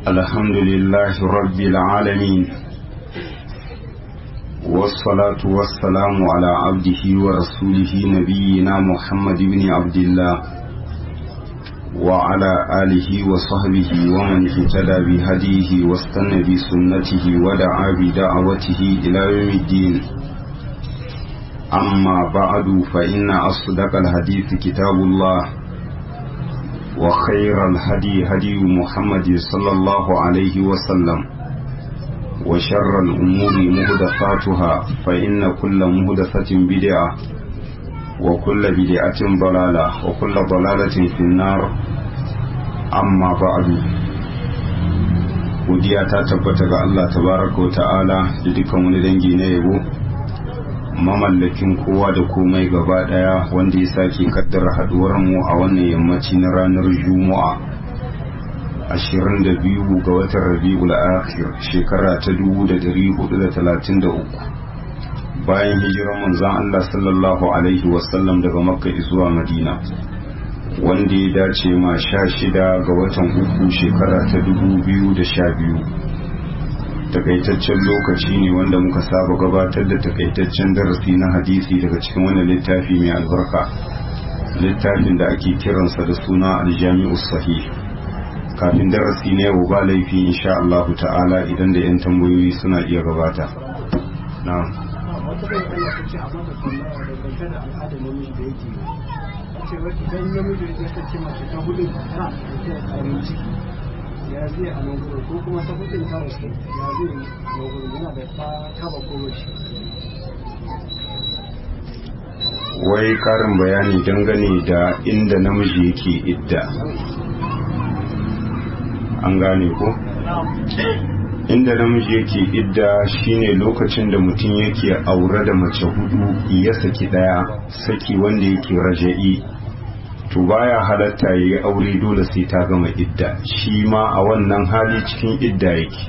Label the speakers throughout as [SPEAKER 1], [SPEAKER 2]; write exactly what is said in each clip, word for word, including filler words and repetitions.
[SPEAKER 1] الحمد لله رب العالمين والصلاة والسلام على عبده ورسوله نبينا محمد بن عبد الله وعلى آله وصحبه ومن اهتدى بهديه واستنى بسنته ودعا بدعوته إلى يوم الدين. أما بعد فإن أصدق الحديث كتاب الله وخير الهدي هدي محمد صلى الله عليه وسلم وشر الأمور مهدفاتها فإن كل مهدفة بدعة وكل بدعة ضلالة وكل ضلالة في النار. أما بعد godiya ta tabbata ga Allah tabaraka wa ta'ala da dukkan wani dangi na yabo, mamallakin kowa da komai gaba daya, wanda ya sake kaddara haduwar mu a wannan yammaci na ranar Juma'a ashirin da biyu ga watan Rabiul Akhir shekara ta dubu da dari hudu da talatin da uku bayan hijirar manzon Allah sallallahu alaihi wasallam daga Makka zuwa Madina, wanda ya dace ma sha shida ga watan uku shekara ta dubu biyu da sha biyu. Takaitaccen lokaci ne wanda muka saba gabatar da takaitaccen darasi na hadisi daga cikin wannan littafi mai albarka, littafin da ake kiransa da suna aljami'us sahih. Kafin darasi ne yau ba laifi insha Allah ta'ala idan da yan tambayoyi suna iya gabata. na'am
[SPEAKER 2] ya zai a nan gudu ko kuma ta hudun ta wasu ya zai nan gudu yana da ta kaba koro shi.
[SPEAKER 1] Wai karin bayani dangane da inda namiji yake idda, an gane ko? Inda namiji yake idda shine lokacin da mutum yake aure da mace hudu ya saki daya saki wanda yake raja'i, to baya halatta ya yi aure dole sai ta gama idda, shi ma a wannan hali cikin idda yake.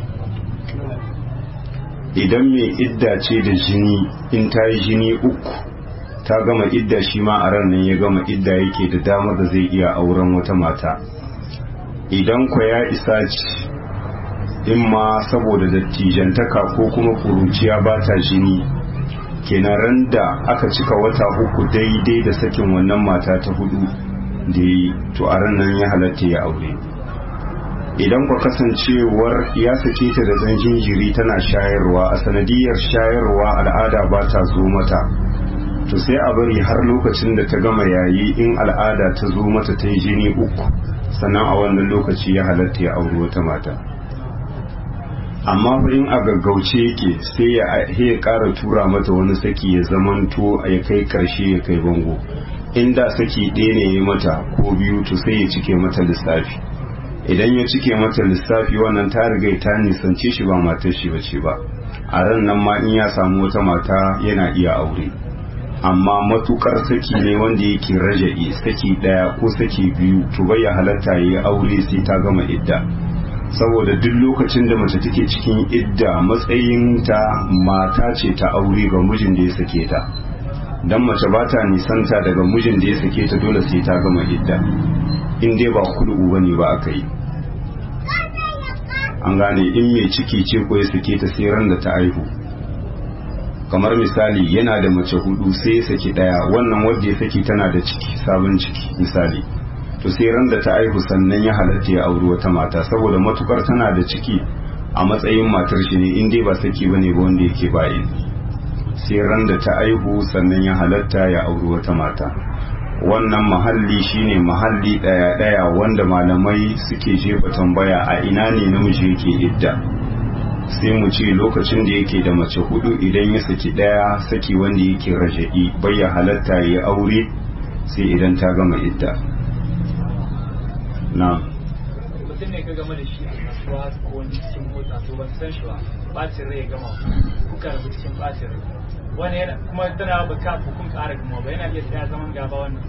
[SPEAKER 1] Idan mai idda ce da jini, in ta yi jini uku ta gama idda, shi ma a ran nan ya gama idda yake da damar da zai iya auren wata mata. Idan kwa ya isa ci in ma saboda dattijantaka ko kuma kuruciya ba ta jini, kenan ran da aka cika wata uku daidai da sakin wannan mata ta hudu da yi, to a ran nan ya halatta ya aure. Idan kwa kasancewar ya sake ta da ɗan jinjiri tana shayarwa, a sanadiyar shayarwa al'ada ba ta zo mata, to sai a bari har lokacin da ta gama yayi, in al'ada ta zo mata ta yi jini uku, sannan a wannan lokaci ya halatta ya aure wata mata. Amma in a gaggauce yake sai ya ƙara tura mata wani saki ya zamanto ya kai ƙarshe ya kai bango. Inda saki ɗaya ne ya mata ko biyu, to sai ya cike mata lissafi. Idan ya cike mata lissafi, wannan ta riga ta nisance shi, ba matar shi bace ba. A ran nan ma in ya samu wata mata yana iya aure. Amma matukar saki ne wanda yake raja'i, saki ɗaya ko saki biyu, to bai ya halatta ya yi aure sai ta gama idda. Saboda duk lokacin da mace take cikin idda, matsayin ta mata ce ta aure ga mijin da ya sake ta. Dan mace ba ta nisanta daga mijin da ya sake ta dole sai ta gama idda, in dai ba kulu bane ba aka yi. An gane, in mai ciki ce ko ya sake ta sai ran da ta aihu. Kamar misali yana da mace hudu sai ya saki daya, wannan wanda ya saki tana da ciki, sabon ciki misali, to sai ran da ta aihu sannan ya halatta ya auri wata mata, saboda matukar tana da ciki a matsayin matar shi ne, in dai ba saki bane ba wanda yake bayin. Sai ran da ta aihu sannan ya halatta ya auri wata mata. Wannan mahalli shine mahalli daya daya wanda malamai suke jefa tambaya, a ina ne namiji yake idda. Sai mu ce lokacin da yake da mace hudu, idan ya saki daya saki wanda yake raja'i, bai ya halatta ya aure sai idan ta gama idda. Na
[SPEAKER 3] mutum ne ka gama da shi a kasuwa ko wani cikin mota, to ban san shi ba, bacin rai ya gama kuka rabu cikin bacin rai, wani yana kuma tana ba ka kun ƙara gama ba, yana iya tsaya zaman gaba. Wannan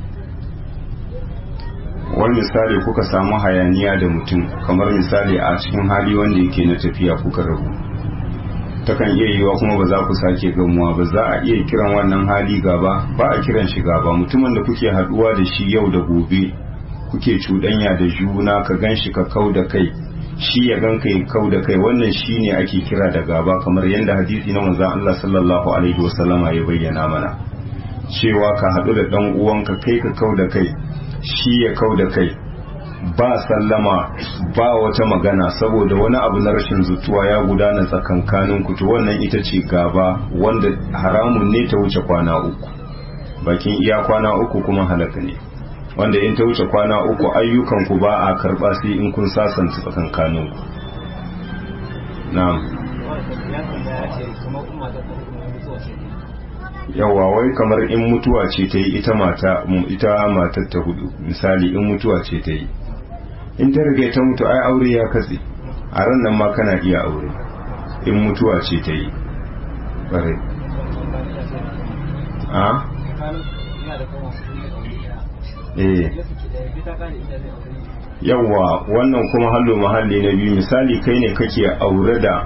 [SPEAKER 1] wani misali kuka samu hayaniya da mutum, kamar misali a cikin hali wanda yake na tafiya kuka rabu, takan iya yiwa kuma ba za ku sake gamuwa ba, za a iya kiran wannan hali gaba? Ba a kiran shi gaba. Mutumin da kuke haduwa da shi yau da gobe, kuke cuɗanya da juna, ka gan shi ka kau da kai, shi ya ganka ya kau da kai, wannan shi ne ake kira da gaba, kamar yadda hadisi na manzon Allah sallallahu alaihi wasallama ya bayyana mana cewa ka haɗu da ɗan uwanka kai ka kau da kai, shi ya kau da kai, ba sallama ba wata magana saboda wani abu na rashin zutuwa ya gudana tsakankanin ku, to wannan ita ce gaba wanda haramun ne ta wuce kwana uku. Bakin iya kwana uku kuma halaka ne, wanda in ta wuce kwana uku ayyukan ku ba a karba sai in kun sasanta tsakankanin ku. Na'am. Yawa wai kamar in mutuwa ce ta yi ita mata ita matar ta hudu misali, in mutuwa ce ta yi, in ta rage ta mutu ai aure ya katse, a ran nan ma kana iya aure in mutuwa ce ta yi. Bare a eh yawa wannan kuma hallo mahalli na biyu, misali kai ne kake aure da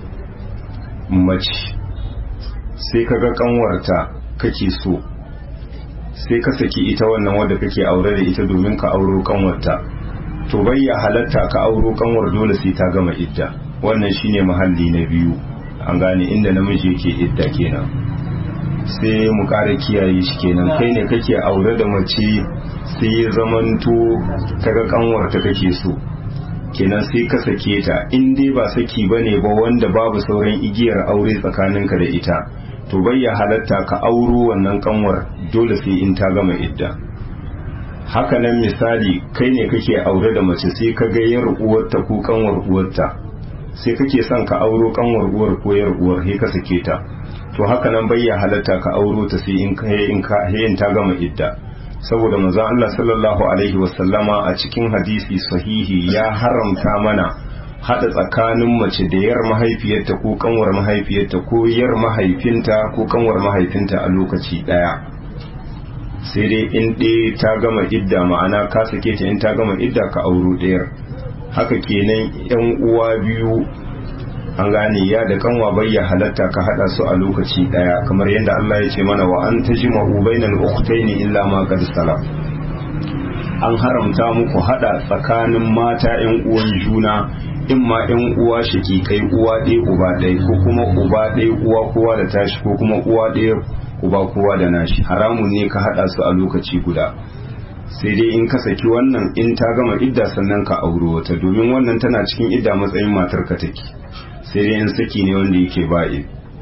[SPEAKER 1] mace sai kaga kanwarta kake so, sai ka saki ita wannan wadda kake aure da ita domin ka auro kanwarta, to bai ya halatta ka auro kanwar dole sai ta gama idda. Wannan shine mahalli na biyu, an gane inda namiji yake idda kenan. Sai mu kara kiyaye shi kenan, kai ne kake aure da mace sai ya zamanto kaga kanwarta kake so, kenan sai ka sake ta, in dai ba saki bane ba wanda babu sauran igiyar aure tsakaninka da ita, to bai ya halatta ka auro wannan kanwar dole sai in ta gama idda. Haka nan misali kai ne kake aure da mace sai ka ga yar uwarta ko kanwar uwarta, sai kake son ka auro kanwar uwar ko yar uwar, sai ka sake ta, to haka nan bai ya halatta ka auro ta sai in ka in ka in ta gama idda, saboda manzon Allah sallallahu alaihi wasallama a cikin hadisi sahihi ya haramta mana hada tsakanin mace da yar mahaifiyarta ko kanwar mahaifiyarta ko yar mahaifinta ko kanwar mahaifinta a lokaci daya, sai dai in ɗaya ta gama idda, ma'ana ka sake ta in ta gama idda ka auro ɗayar. Haka kenan yan uwa biyu, an gane ya da kanwa bai ya halatta ka hada su a lokaci daya, kamar yadda Allah ya ce mana wa an tajma'u bainal ukhtaini illa ma qad salaf. An haramta muku hada tsakanin mata yan uwan juna, in ma yan uwa shakikai uwa ɗaya uba ɗaya, ko kuma uba ɗaya uwa kowa da tashi, ko kuma uwa ɗaya uba kowa da nashi, haramun ne ka hada su a lokaci guda. Sai dai in ka saki wannan in ta gama idda sannan ka auro wata, domin wannan tana cikin idda matsayin matarka take, sai dai in saki ne wanda yake ba'i.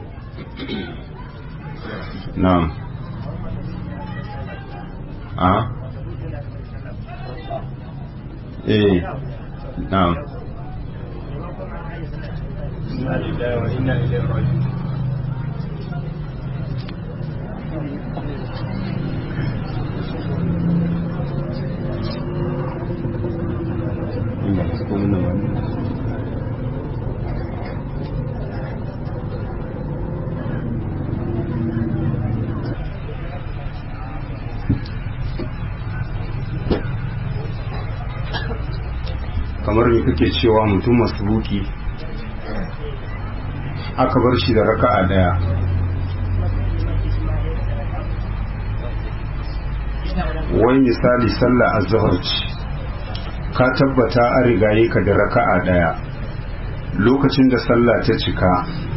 [SPEAKER 1] Na'am. A? Eh. Na'am. Inna lillahi wa inna ilaihi raji'un. Kamar me kake cewa mutum masbuki aka bar shi da raka'a daya, wai misali sallah azhar ce ka tabbata an rigaye ka da raka'a daya, lokacin da sallah ta cika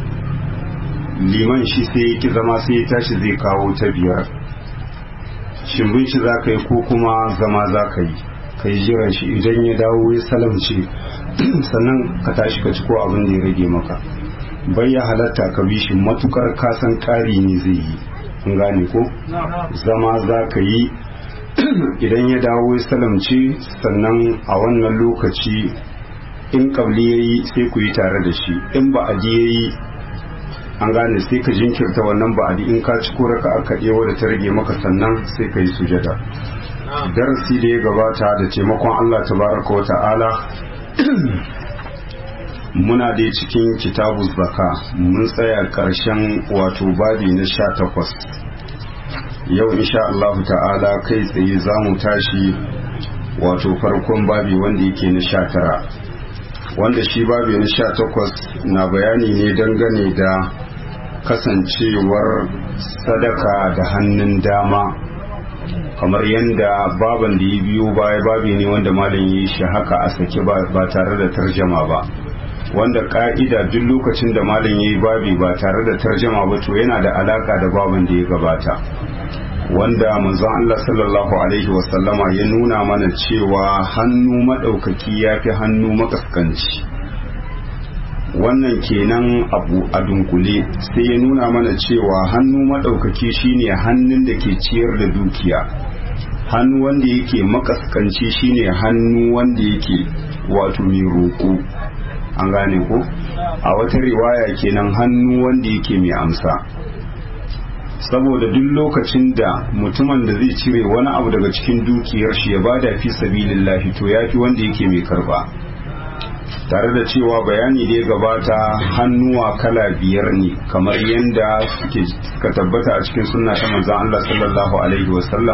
[SPEAKER 1] liman shi sai ya ki zama sai ya tashi zai kawo ta biyar, shimbin shi za ka yi ko kuma zama za ka yi ka yi jiran shi, idan ya dawo ya salamce sannan ka tashi ka ci ko abin da ya rage maka. Bai ya halatta ka bi shi matukar kasan ƙari ne zai yi, kun gane ko? Zama za ka yi idan ya dawo ya salamce, sannan a wannan lokaci in kabli ya yi sai ku yi tare da shi, in ba'adi ya yi an gane sai ka jinkirta wannan ba'adi, in ka ci ko raka aka ɗewa da ta rage maka sannan sai ka yi sujada. Darasi da ya gabata da taimakon Allah tabaraka wa ta'ala muna da cikin kitabu zaka, mun tsaya karshen wato babi na sha takwas. Yau insha Allah ta'ala kai tsaye za mu tashi wato farkon babi wanda yake na sha tara, wanda shi babi na sha takwas na bayani ne dangane da kasancewar sadaka da hannun dama, kamar yadda baban da ya biyo baya babi ne wanda malam yi shi haka a sake ba tare da tarjama ba, wanda ka'ida duk lokacin da malam yayi babi ba tare da tarjama ba to yana da alaka da baban da ya gabata, wanda manzon Allah sallallahu alaihi wasallama ya nuna mana cewa hannu madaukaki yafi hannu makaskanci. Wannan kenan abu a dunkule sai ya nuna mana cewa hannu madaukaki shine hannun da ke ciyar da dukiya, hannu wanda yake makaskanci shine hannu wanda yake wato mai roƙo, an gane ko a wata riwaya kenan hannu wanda yake mai amsa. Saboda duk lokacin da mutumin da zai cire wani abu daga cikin dukiyar shi ya bada fi sabilillahi to yafi wanda yake mai karba, tare da cewa bayani da ya gabata hannuwa kala biyar ne kamar yadda suka tabbata a cikin sunna ta manzon Allah sallallahu alaihi wasallam.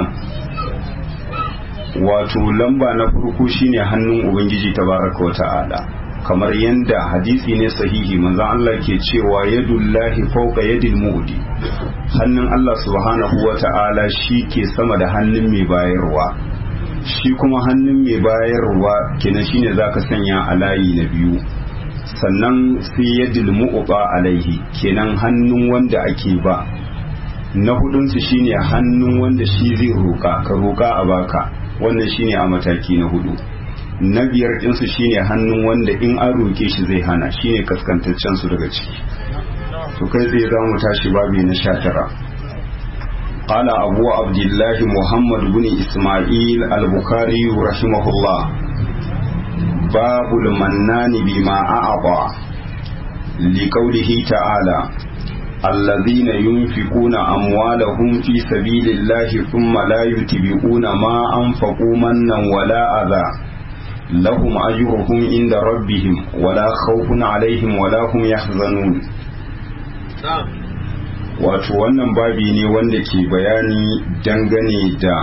[SPEAKER 1] Wato lamba na farko shine hannun ubangiji tabaraka wa ta'ala, kamar yadda hadisi ne sahihi manzon Allah ke cewa yadullahi fawqa yadil mu'di, hannun Allah subhanahu wa ta'ala shi ke sama da hannun mai bayarwa, shi kuma hannun mai bayarwa kenan shine zaka sanya a layi na biyu, sannan sai yadil mu'ba alaihi kenan hannun wanda ake ba, na hudunsu shine hannun wanda shi zai roka ka roka a baka, wannan shine a mataki na hudu. Na biyar ɗinsu shine hannun wanda in an roke shi zai hana, shine kaskantaccen su daga ciki. To kai zai za mu tashi babi na sha tara. قال أبو عبد الله محمد بن إسماعيل البخاري رحمه الله باب المنان بما أعطى لقوله تعالى الذين ينفقون أموالهم في سبيل الله ثم لا يتبعون ما أنفقوا منا ولا أذى لهم أجرهم عند ربهم ولا خوف عليهم ولا هم يحزنون. Wato wannan babi ne wanda ke bayani dangane da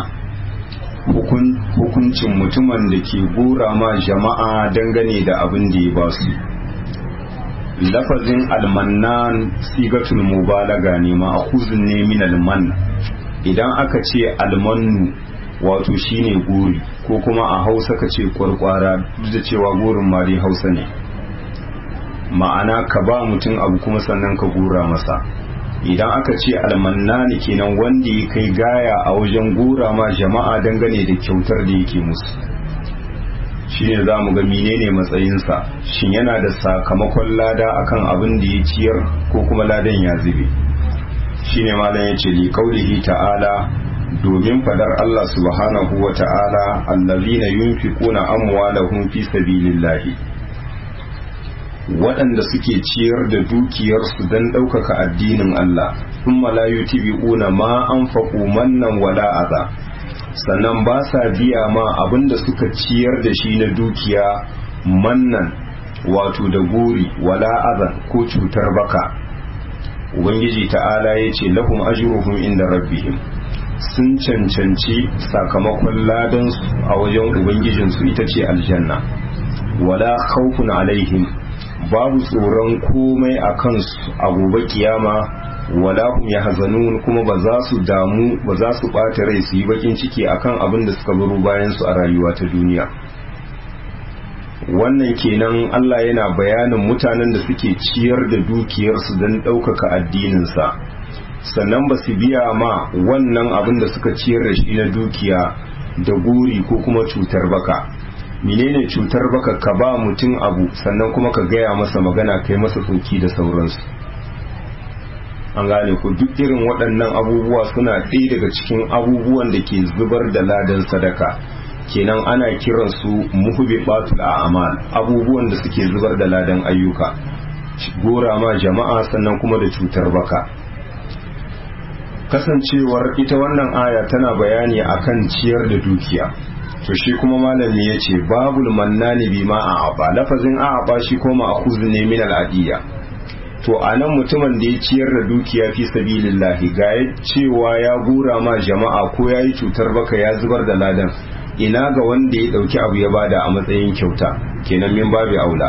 [SPEAKER 1] hukuncin mutumin da ke gora ma jama'a dangane da abin da ya ba su. Lafazin almannan sigatul mubalaga ne, ma'khuzun ne min alman. Idan aka ce almannu wato shine gori, ko kuma a Hausa ka ce kwarkwara, duk da cewa gorin ma dai Hausa ne, ma'ana ka ba mutum abu kuma sannan ka gora masa. Idan aka ce almannani kenan wanda ya kai gaya a wajen gora ma jama'a dangane da kyautar da yake musu, shi ne za mu ga menene matsayinsa, shin yana da sakamakon lada akan abin da ya ciyar ko kuma ladan ya zube. Shi ne malam ya ce li kaulihi ta'ala, domin fadar Allah subhanahu wa ta'ala allazina yunfiquna amwalahum fi sabilillahi, waɗanda suke ciyar da dukiyarsu don ɗaukaka addinin Allah, sun malayu tibi'una ma an faƙo mannan wala aza, sannan ba sa biya ma abinda suka ciyar da shi na dukiya mannan wato da gori wala aza ko cutar baka. Ubangiji ta'ala ya ce lahum ajruhum inda rabbihim, sun cancanci sakamakon ladansu a wajen ubangijinsu ita ce aljanna, wala khawfun alaihim, babu tsoron komai a kansu a gobe kiyama, wala hum yahzanun, kuma ba za su damu ba za su ɓata rai su yi bakin ciki akan abin da suka baro bayan su a rayuwa ta duniya. Wannan kenan Allah yana bayanin mutanen da suke ciyar da dukiyarsu don ɗaukaka addininsa, sannan ba su biya ma wannan abin da suka ciyar da shi na dukiya da guri ko kuma cutar baka. Menene cutar baka? Ka ba mutum abu sannan kuma ka gaya masa magana, kai masa tsoki da sauransu. An gane ku, duk irin waɗannan abubuwa suna ɗaya daga cikin abubuwan da ke zubar da ladan sadaka, kenan ana kiransu muhbibatul a'mal, abubuwan da suke zubar da ladan ayyuka, gora ma jama'a sannan kuma da cutar baka. Kasancewar ita wannan aya tana bayani akan ciyar da dukiya, to shi kuma malami ya ce babul mannani bi ma a'aba, lafazin a'aba shi kuma ma'khuz ne min al'adiyya. To anan mutumin da ya ciyar da dukiya fi sabilillahi, ga cewa ya gura ma jama'a ko yayi cutar baka ya zubar da ladan, ina ga wanda ya dauki abu ya bada a matsayin kyauta, kenan min babu aula.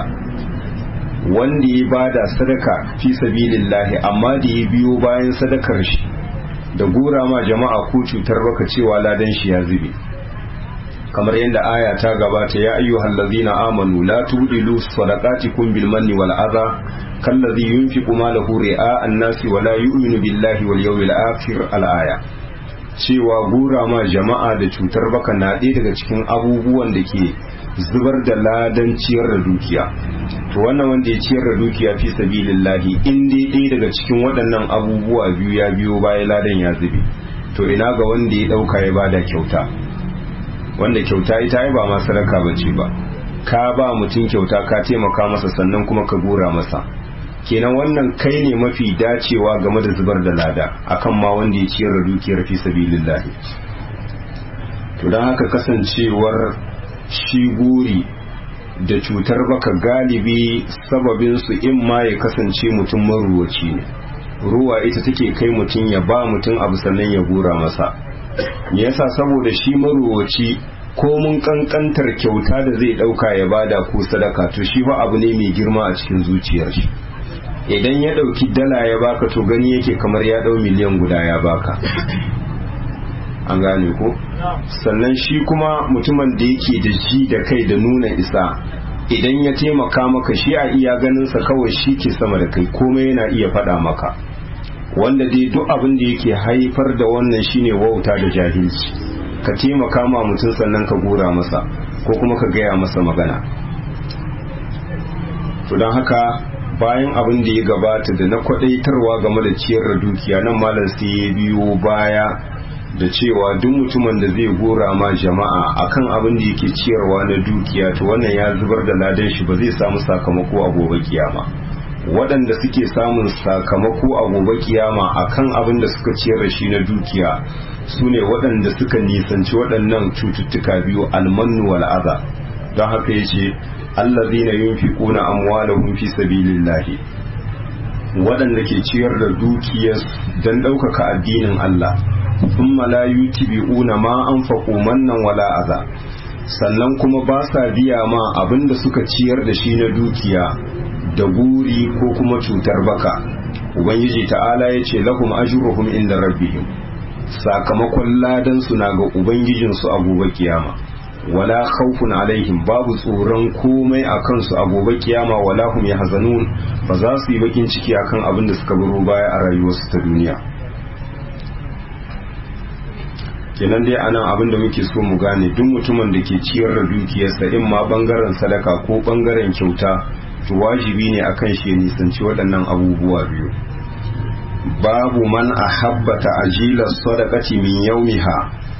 [SPEAKER 1] Wanda ya bada sadaka fi sabilillahi amma da ya biyo bayan sadakar shi da gura ma jama'a ko cutar baka cewa ladan shi ya zube kamar yadda aya ta gabata ya ayyuhal ladzina amanu la tudilu sadaqatikum bil manni wal adha kallazi yunfiqu malahu ri'a an-nasi wa la yu'minu billahi wal yawmil akhir al-aya cewa gura ma jama'a da cutar baka na ɗaya daga cikin abubuwan da ke zubar da ladan ciyar da dukiya to wannan wanda ya ciyar da dukiya fi sabilillahi in dai ɗaya daga cikin waɗannan abubuwa biyu ya biyo bayan ladan ya zube to ina ga wanda ya ɗauka ya bada kyauta wanda kyauta ita ai ba ma sadaka bace ba ka ba mutum kyauta ka taimaka masa sannan kuma ka gura masa kenan wannan kai ne mafi dacewa game da zubar da lada akan ma wanda ya ciyar da dukiyar fi sabilillahi to dan haka kasancewar shi guri da cutar baka galibi sababin su in ma ya kasance mutum maruwaci ne ruwa ita take kai mutum ya ba mutum abu sannan ya gura masa yasa saboda shi maruwaci ko mun kankantar kyauta da zai dauka ya bada ko sadaka to shi fa abu ne mai girma a cikin zuciyar shi idan ya dauki dala ya baka to gani yake kamar ya dau miliyan guda ya baka an gane ko sannan shi kuma mutumin da yake da ji da kai da nuna isa idan ya taimaka maka shi a iya ganin sa kawai shi ke sama da kai komai yana iya faɗa maka wanda dai duk abin da yake haifar da wannan shine wauta da jahilci ka taimaka ma mutum sannan ka gora masa ko kuma ka gaya masa magana to don haka bayan abin da ya gabata da na kwadaitarwa game da ciyar da dukiya nan malam sai ya biyo baya da cewa duk mutumin da zai gora ma jama'a akan abin da yake ciyarwa na dukiya to wannan ya zubar da ladan shi ba zai samu sakamako a gobe kiyama waɗanda suke samun sakamako a gobe kiyama akan abin da suka ciyar da shi na dukiya su ne waɗanda suka nisanci waɗannan cututtuka biyu almannu wal adha don haka yace allazina yunfiquna amwalahum fi sabilillahi waɗanda ke ciyar da dukiyar dan ɗaukaka addinin Allah thumma la yutibi'una ma anfaqu mannan wala adha sannan kuma ba sa biya ma abinda suka ciyar da shi na dukiya da guri ko kuma cutar baka ubangiji ta'ala yace lahum ajruhum inda rabbihim sakamakon ladan su na ga ubangijin su a gobe kiyama wala khawfun alaihim babu tsoron komai a kansu a gobe kiyama wala hum yahzanun ba za su yi bakin ciki akan abin da suka baro baya a rayuwarsu ta duniya kenan dai anan abin da muke so mu gane duk mutumin da ke ciyar da dukiyarsa in ma bangaren sadaka ko bangaren kyauta to wajibi ne akan shi ya nisanci waɗannan abubuwa biyu babu man ahabba ta'jila sadaqati min yawmiha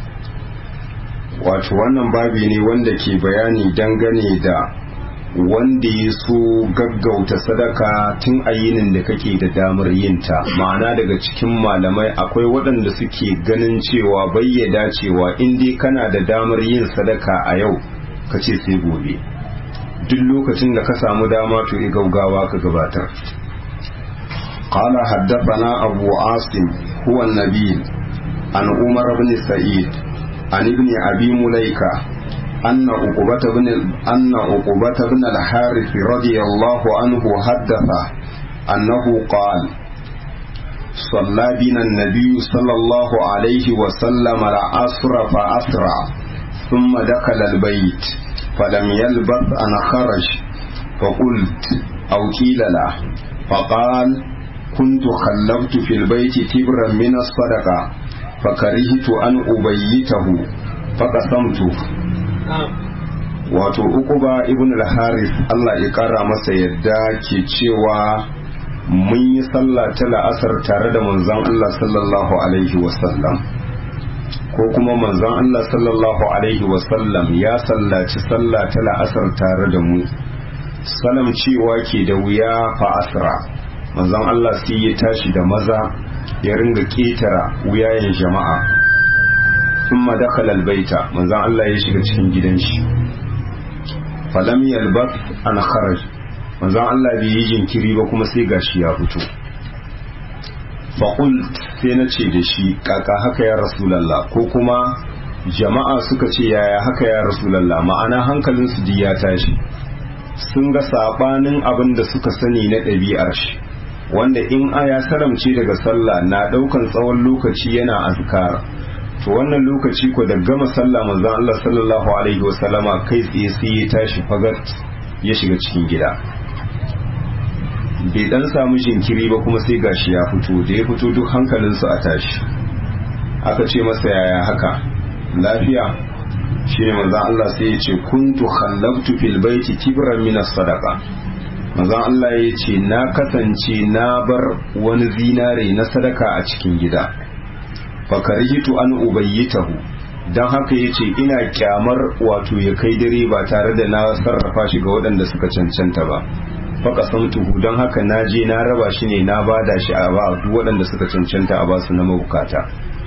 [SPEAKER 1] wato wannan babi ne wanda ke bayani dangane da wanda ya so gaggauta sadaka tun a yinin da kake da damar yinta ma'ana daga cikin malamai akwai waɗanda suke ganin cewa bayyada cewa in dai kana da damar yin sadaka a yau ka ce sai gobe duk lokacin da ka samu dama to yi gaugawa ka gabatar قال حدثنا أبو عاصم هو النبيل عن عمر بن سعيد عن ابن أبي مليكة أن عقبة بن أن عقبة بن الحارث رضي الله عنه حدثه أنه قال صلى بنا النبي صلى الله عليه وسلم العصر فأسرع ثم دخل البيت فلم يلبث أن خرج فقلت أو قيل له فقال كنت خلفت في البيت تبرا من الصدقة فكرهت أن أبيته فقسمته wato Uqba ibn al-Harith Allah ya kara masa yadda ke cewa mun yi sallah ta la'asar tare da manzon Allah sallallahu alaihi wasallam ko kuma manzon Allah sallallahu alaihi wasallam ya sallaci sallah ta la'asar tare da mu salam cewa ke da wuya fa asra manzon Allah sai ya tashi da maza ya ringa ketara wuyayen jama'a thumma dakhala albayta manzon Allah ya shiga cikin gidan shi falam yalbath an kharaj manzon Allah bai yi jinkiri ba kuma sai gashi ya fito fa qult sai na ce da shi kaka haka ya rasulullah ko kuma jama'a suka ce yaya haka ya rasulullah ma'ana hankalin su ya tashi sun ga sabanin abin da suka sani na ɗabi'ar shi wanda in aya salamce daga sallah na daukan tsawon lokaci yana azkar to wannan lokaci ko da gama sallah manzon Allah sallallahu alaihi wasallama kai tsaye sai ya tashi fagat ya shiga cikin gida bai dan samu jinkiri ba kuma sai gashi ya fito da ya fito duk hankalinsu a tashi aka ce masa yaya haka lafiya shine manzon Allah sai ya ce kuntu khallabtu fil baiti kibran min as-sadaqa manzon Allah ya ce na kasance na bar wani zinare na sadaka a cikin gida fakarihitu an ubayyitahu dan haka yace ina kyamar wato ya kai dare ba tare da na sarrafa shi ga waɗanda suka cancanta ba faqasamtuhu dan haka naje na raba shi ne na bada shi a ba duk waɗanda suka cancanta a basu na mabukata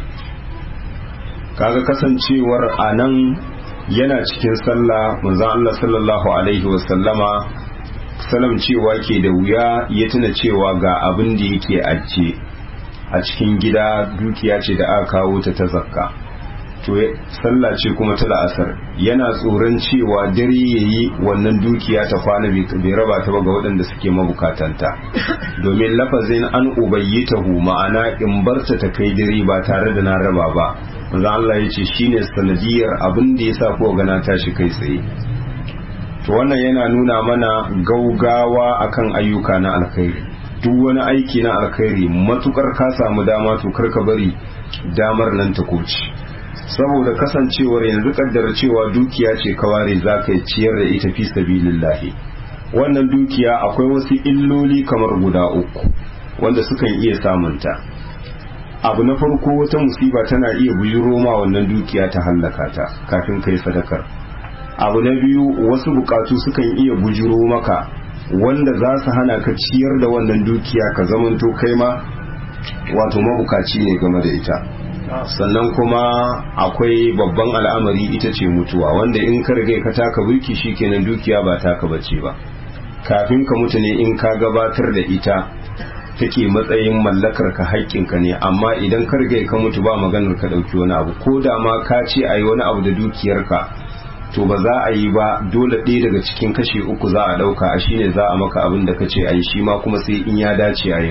[SPEAKER 1] kaga kasancewar anan yana cikin sallah manzon Allah sallallahu alaihi wasallama salam cewa ke da wuya ya tuna cewa ga abin da yake ajiye a cikin gida dukiya ce da aka kawo ta ta zakka to sallah ce kuma ta la'asar yana tsoron cewa dare yayi wannan dukiya ta kwana bai raba ta ba ga waɗanda suke mabukatanta domin lafazin an ubayyitahu ma'ana in barta ta kai dare ba tare da na raba ba manzo Allah ya ce shine sanadiyar abin da yasa ko gana tashi kai tsaye to wannan yana nuna mana gaugawa akan ayyuka na alkhairi duk wani aiki na alkhairi matukar ka samu dama to karka bari damar nan ta koci saboda kasancewar yanzu kaddara cewa dukiya ce kaware zaka yi ciyar da ita fi sabilillahi wannan dukiya akwai wasu illoli kamar guda uku wanda sukan iya samunta abu na farko wata musiba tana iya bujiro ma wannan dukiya ta hallaka ta kafin kai sadakar abu na biyu wasu bukatu sukan iya bujiro maka wanda za su hana ka ciyar da wannan dukiya ka zamanto kai ma wato mabukaci ne game da ita sannan kuma akwai babban al'amari ita ce mutuwa wanda in ka riga ka taka burki shikenan dukiya ba taka bace ba kafin ka mutu ne in ka gabatar da ita take matsayin mallakar ka haƙƙinka ne amma idan ka riga ka mutu ba maganar ka dauki wani abu ko da ma ka ce ayi wani abu da dukiyarka to ba za a yi ba dole ɗaya daga cikin kashe uku za a ɗauka a shine za a maka abin da kace a yi shi ma kuma sai in ya dace a yi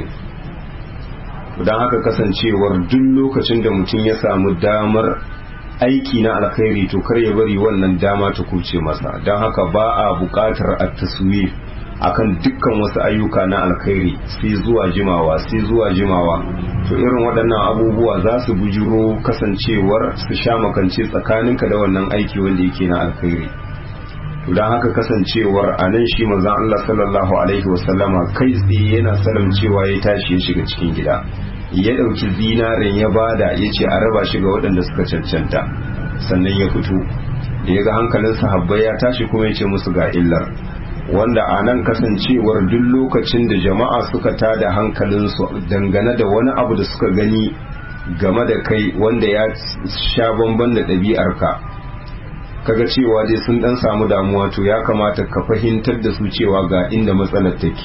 [SPEAKER 1] don haka kasancewar duk lokacin da mutum ya samu damar aiki na alkhairi to kar ya bari wannan dama ta kuce masa don haka ba a buƙatar a taswir akan dukkan wasu ayyuka na alkhairi sai zuwa jimawa sai zuwa jimawa to irin waɗannan abubuwa za su bujiro kasancewar su sha makance tsakaninka da wannan aiki wanda yake na alkhairi to don haka kasancewar a nan shi manzon Allah sallallahu alaihi wasallama kai tsaye yana salam cewa ya tashi ya shiga cikin gida ya ɗauki zinarin ya bada ya ce a raba shi ga waɗanda suka cancanta sannan ya fito da ya ga hankalin sahabbai ya tashi kuma ya ce musu ga illar wanda a nan kasancewar duk lokacin da jama'a suka tada hankalinsu dangane da wani abu da suka gani game da kai wanda ya sha bamban da ɗabi'arka kaga cewa dai sun dan samu damuwa to ya kamata ka fahimtar da su cewa ga inda matsalar take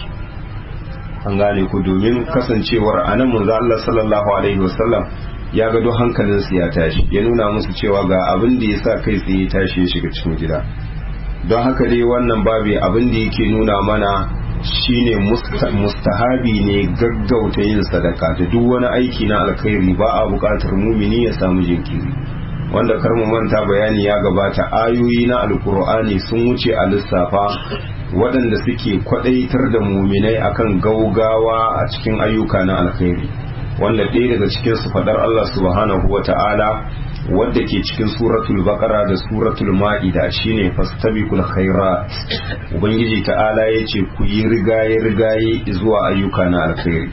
[SPEAKER 1] an gane ku domin kasancewar a nan manzo Allah sallallahu alaihi wasallam ya ga duk hankalinsu ya tashi ya nuna musu cewa ga abin da ya sa kai tsaye tashi ya shiga cikin gida don haka dai wannan babi abin da yake nuna mana shine mustahabi ne gaggauta yin sadaka da duk wani aiki na alkhairi ba a buƙatar mumini ya samu jinkiri wanda kar mu manta bayani ya gabata ayoyi na alkur'ani sun wuce a lissafa waɗanda suke kwadaitar da muminai akan gaugawa a cikin ayyuka na alkhairi wanda ɗaya daga cikin su faɗar Allah subhanahu wata'ala wadda ke cikin suratul baqara da suratul ma'ida shine fastabiqul khairat ubangiji ta'ala yace ku yi rigaye rigaye zuwa ayyuka na alkhairi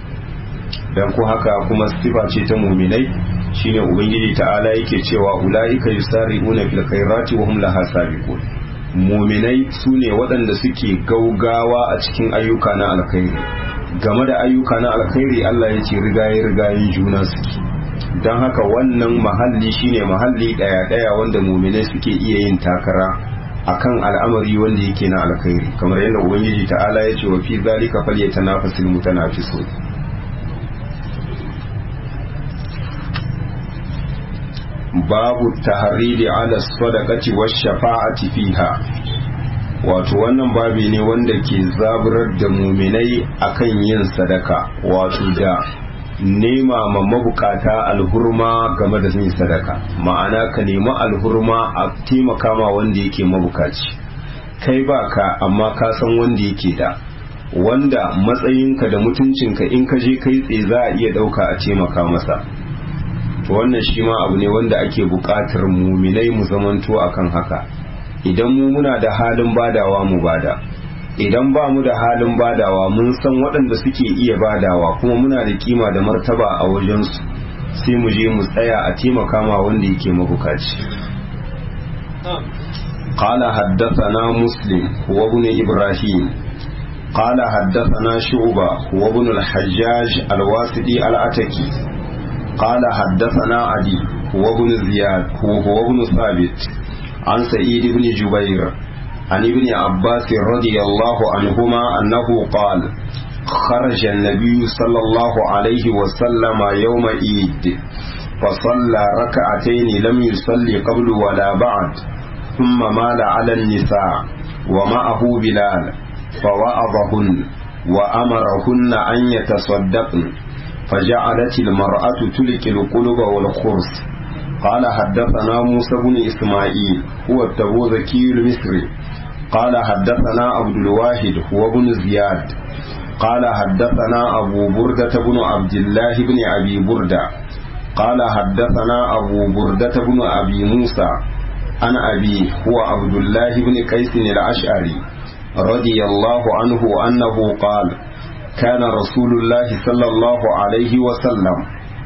[SPEAKER 1] dan ko haka kuma sifa ce ta mu'minai shine ubangiji ta'ala yake cewa ulaika yusari'una fil khairati wa hum laha sabiqun mu'minai sune waɗanda suke gaugawa a cikin ayyuka na alkhairi game da ayyuka na alkhairi Allah yace rigaye rigayen juna suke don haka wannan mahalli shine mahalli daya daya wanda muminai suke iya yin takara akan al'amari wanda yake na alkhairi kamar yadda ubangiji ta'ala ya ce wa fi zalika falyatanafasul mutanafisun babu tahridi ala sadaqati wash shafa'ati fiha wato wannan babi ne wanda ke zaburar da muminai akan yin sadaka, wato da nema ma mabukata alhurma game da yin sadaka, ma'ana ka nemi alhurma a taimaka ma wanda yake mabukaci, kai baka amma ka san wanda yake da, wanda matsayinka da mutuncinka in ka je kai tsaye za a iya ɗauka a taimaka masa. to wannan shi ma abu ne wanda ake buƙatar muminai mu zamanto akan haka. Idan mu muna da halin badawa mu bada, idan ba mu da halin badawa mun san waɗanda suke iya badawa kuma muna da kima da martaba a wajensu, sai mu je mu tsaya a taimaka ma wanda yake mabukaci. قال حدثنا مسلم هو ابن إبراهيم قال حدثنا شعبة هو ابن الحجاج الواسطي العتكي قال حدثنا علي هو ابن زياد هو هو ابن ثابت عن سعيد بن جبير عن ابن عباس رضي الله عنهما أنه قال خرج النبي صلى الله عليه وسلم يوم عيد فصلى ركعتين لم يصلي قبل ولا بعد ثم مال على النساء ومعه بلال فوعظهن وأمرهن أن يتصدقن فجعلت المرأة تلك القلوب والخرس. قال حدثنا موسى بن إسماعيل هو التبوذكي المصري قال حدثنا عبد الواحد هو بن زياد قال حدثنا أبو بردة بن عبد الله بن أبي بردة قال حدثنا أبو بردة بن أبي موسى عن أبي هو عبد الله بن قيس الأشعري رضي الله عنه أنه قال كان رسول الله صلى الله عليه وسلم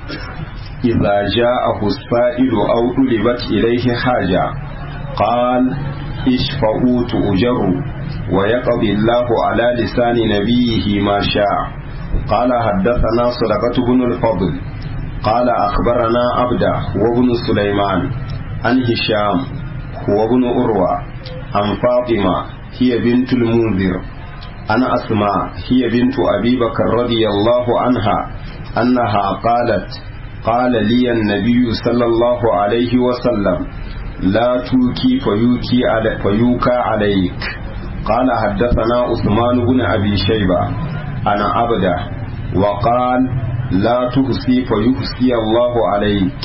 [SPEAKER 1] إذا جاءه السائل أو طلبت إليه حاجة قال اشفعوا تؤجروا ويقضي الله على لسان نبيه ما شاء. قال حدثنا صدقة بن الفضل قال أخبرنا عبده وابن سليمان عن هشام هو ابن أروى عن فاطمة هي بنت المنذر عن أسماء هي بنت أبي بكر رضي الله عنها أنها قالت قال لي النبي صلى الله عليه وسلم لا توكي فيوكي علي فيوكى عليك. قال حدثنا عثمان بن أبي شيبة أنا عبده وقال لا تحصي فيحصي الله عليك.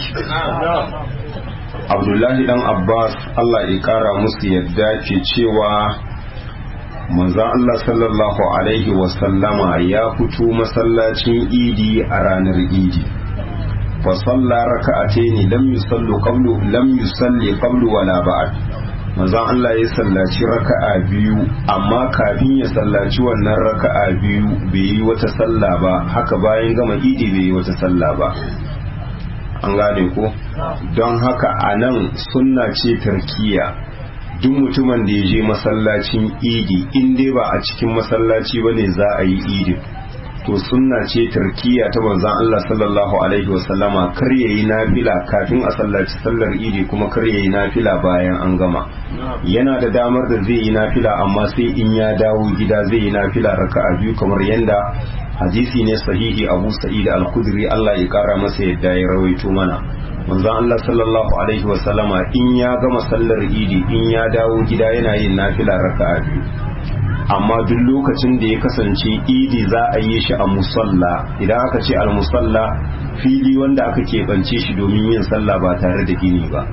[SPEAKER 1] Abdullahi dan Abbas Allah ya kara musu yadda ke cewa manzon Allah sallallahu alaihi wasallama ya fito masallacin idi a ranar idi fa salla raka'ataini lam yusallu qablu lam yusalli qablu wala ba'd. manzon Allah ya sallaci raka'a biyu amma kafin ya sallaci wannan raka'a biyu bai yi wata salla ba, haka bayan gama idi bai yi wata salla ba. An gane ko? Don haka a nan sunna ce tarkiya, duk mutumin da ya je masallacin idi in dai ba a cikin masallaci ba ne za a yi idi, to sunna ce tarkiya ta manzon Allah sallallahu alaihi wasallama kar yayi nafila kafin a sallaci sallar idi kuma kar yayi nafila bayan an gama. Yana da damar da zai yi nafila amma sai in ya dawo gida zai yi nafila raka'a biyu kamar yanda hadisi ne sahihi Abu Sa'id al-Khudri Allah ya kara masa yadda ya rawaito mana. Manzon Allah sallallahu alaihi wasallama in ya gama sallar idi in ya dawo gida yana yin nafila raka'a biyu, amma duk lokacin da ya kasance idi za a yi shi a musalla, idan aka ce al-musalla fili wanda aka keɓance shi domin yin sallah ba tare da gini ba,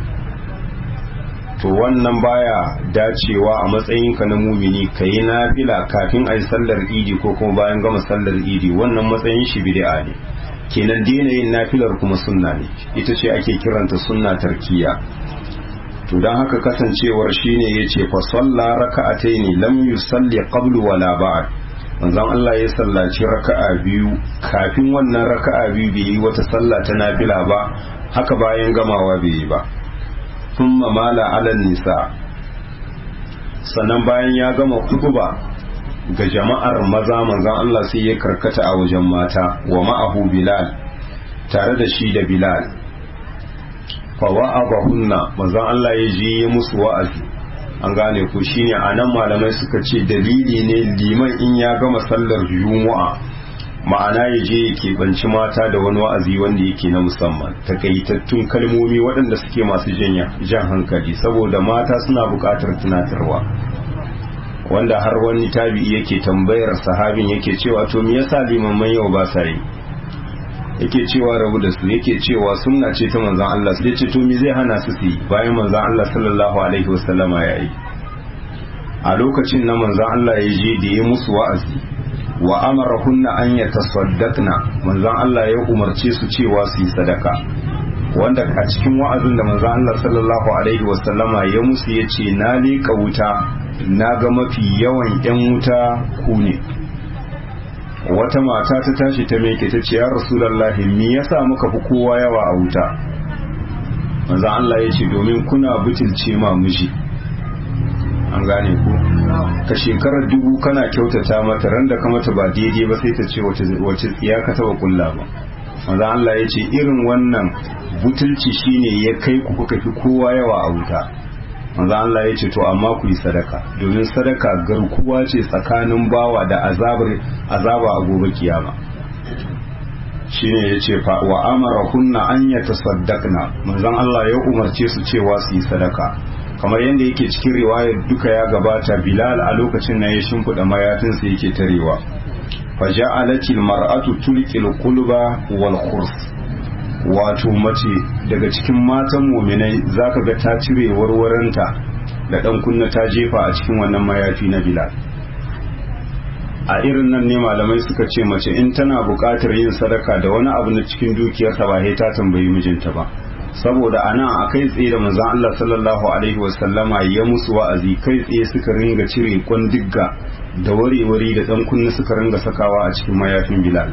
[SPEAKER 1] to wannan baya dacewa a matsayinka na mumini ka yi nafila kafin a yi sallar idi ko kuma bayan gama sallar idi, wannan matsayin shi bid'a ne. Kenan daina yin nafilar kuma sunna ne, ita ce ake kiranta sunna tarkiya. To don haka kasancewar shine yace fa salla raka'ataini lam yusalli qablu wala ba'd. Manzon Allah ya sallaci raka'a biyu kafin wannan raka'a biyu bai yi wata sallah ta nafila ba, haka bayan gamawa bai yi ba. Thumma mala ala nisa, sannan bayan ya gama kutuba ga jama'ar maza manzon Allah sai ya karkata a wajen mata wa ma'ahu Bilal, tare da shi da Bilal. fa wa'abahunna manzon Allah ya je ya musu wa'azi. An gane ku shine anan malamai suka ce dalili ne liman in ya gama sallar Juma'a ma'ana ya je ya keɓanci mata da wani wa'azi wanda yake na musamman, takaitattun kalmomi waɗanda suke masu jan hankali, saboda mata suna buƙatar tunatarwa. wanda har wani tabi'i yake tambayar sahabin yake cewa to me yasa limaman yau ba sa yi, yake cewa rabu da su, yake cewa sunna ce ta manzon Allah, sai ce to me zai hana su su yi bayan manzon Allah sallallahu alaihi wasallama ya yi. A lokacin na manzon Allah ya je da ya musu wa'azi wa amarahunna an yatasaddaqna, manzon Allah ya umarce su cewa su yi sadaka, wanda a cikin wa'azin da manzon Allah sallallahu alaihi wasallama ya musu yace na liƙa wuta na ga mafi yawan yan wuta ku ne. Wata mata ta tashi ta meke ta ce ya rasulullahi me yasa muka fi kowa yawa a wuta? manzon Allah ya ce domin kuna butulce ma miji, an gane ku, ka shekarar dubu kana kyautata mata, ran da ka mata ba daidai ba sai ta ce wace tsiya ka taba kulla ba. manzon Allah ya ce irin wannan butulci shine ya kai ku kuka fi kowa yawa a wuta. manzon Allah ya ce to amma ku yi sadaka, domin sadaka garkuwa ce tsakanin bawa da azabar azaba a gobe kiyama. shine ya ce fa wa amara kunna an yatasaddaqna, manzon Allah ya umarce su cewa su yi sadaka, kamar yadda yake cikin riwayar duka ya gabata. Bilal a lokacin na ya shimfiɗa mayafinsa yake tarewa, fa ja'alatil mar'atu tulqil qulba wal khurs, wato mace daga cikin matan mu'minai zaka ga ta cire warwaranta da dan kunna ta jefa a cikin wannan mayafi na Bilal. A irin nan ne malamai suka ce mace in tana buƙatar yin sadaka da wani abu na cikin dukiyarsa ba sai ta tambayi mijinta ba, saboda ana a kai tsaye da manzon Allah sallallahu alaihi wasallama ya musu wa'azi, kai tsaye suka ringa cire kwandigga da wari-wari da dan kunna suka ringa sakawa a cikin mayafin Bilal.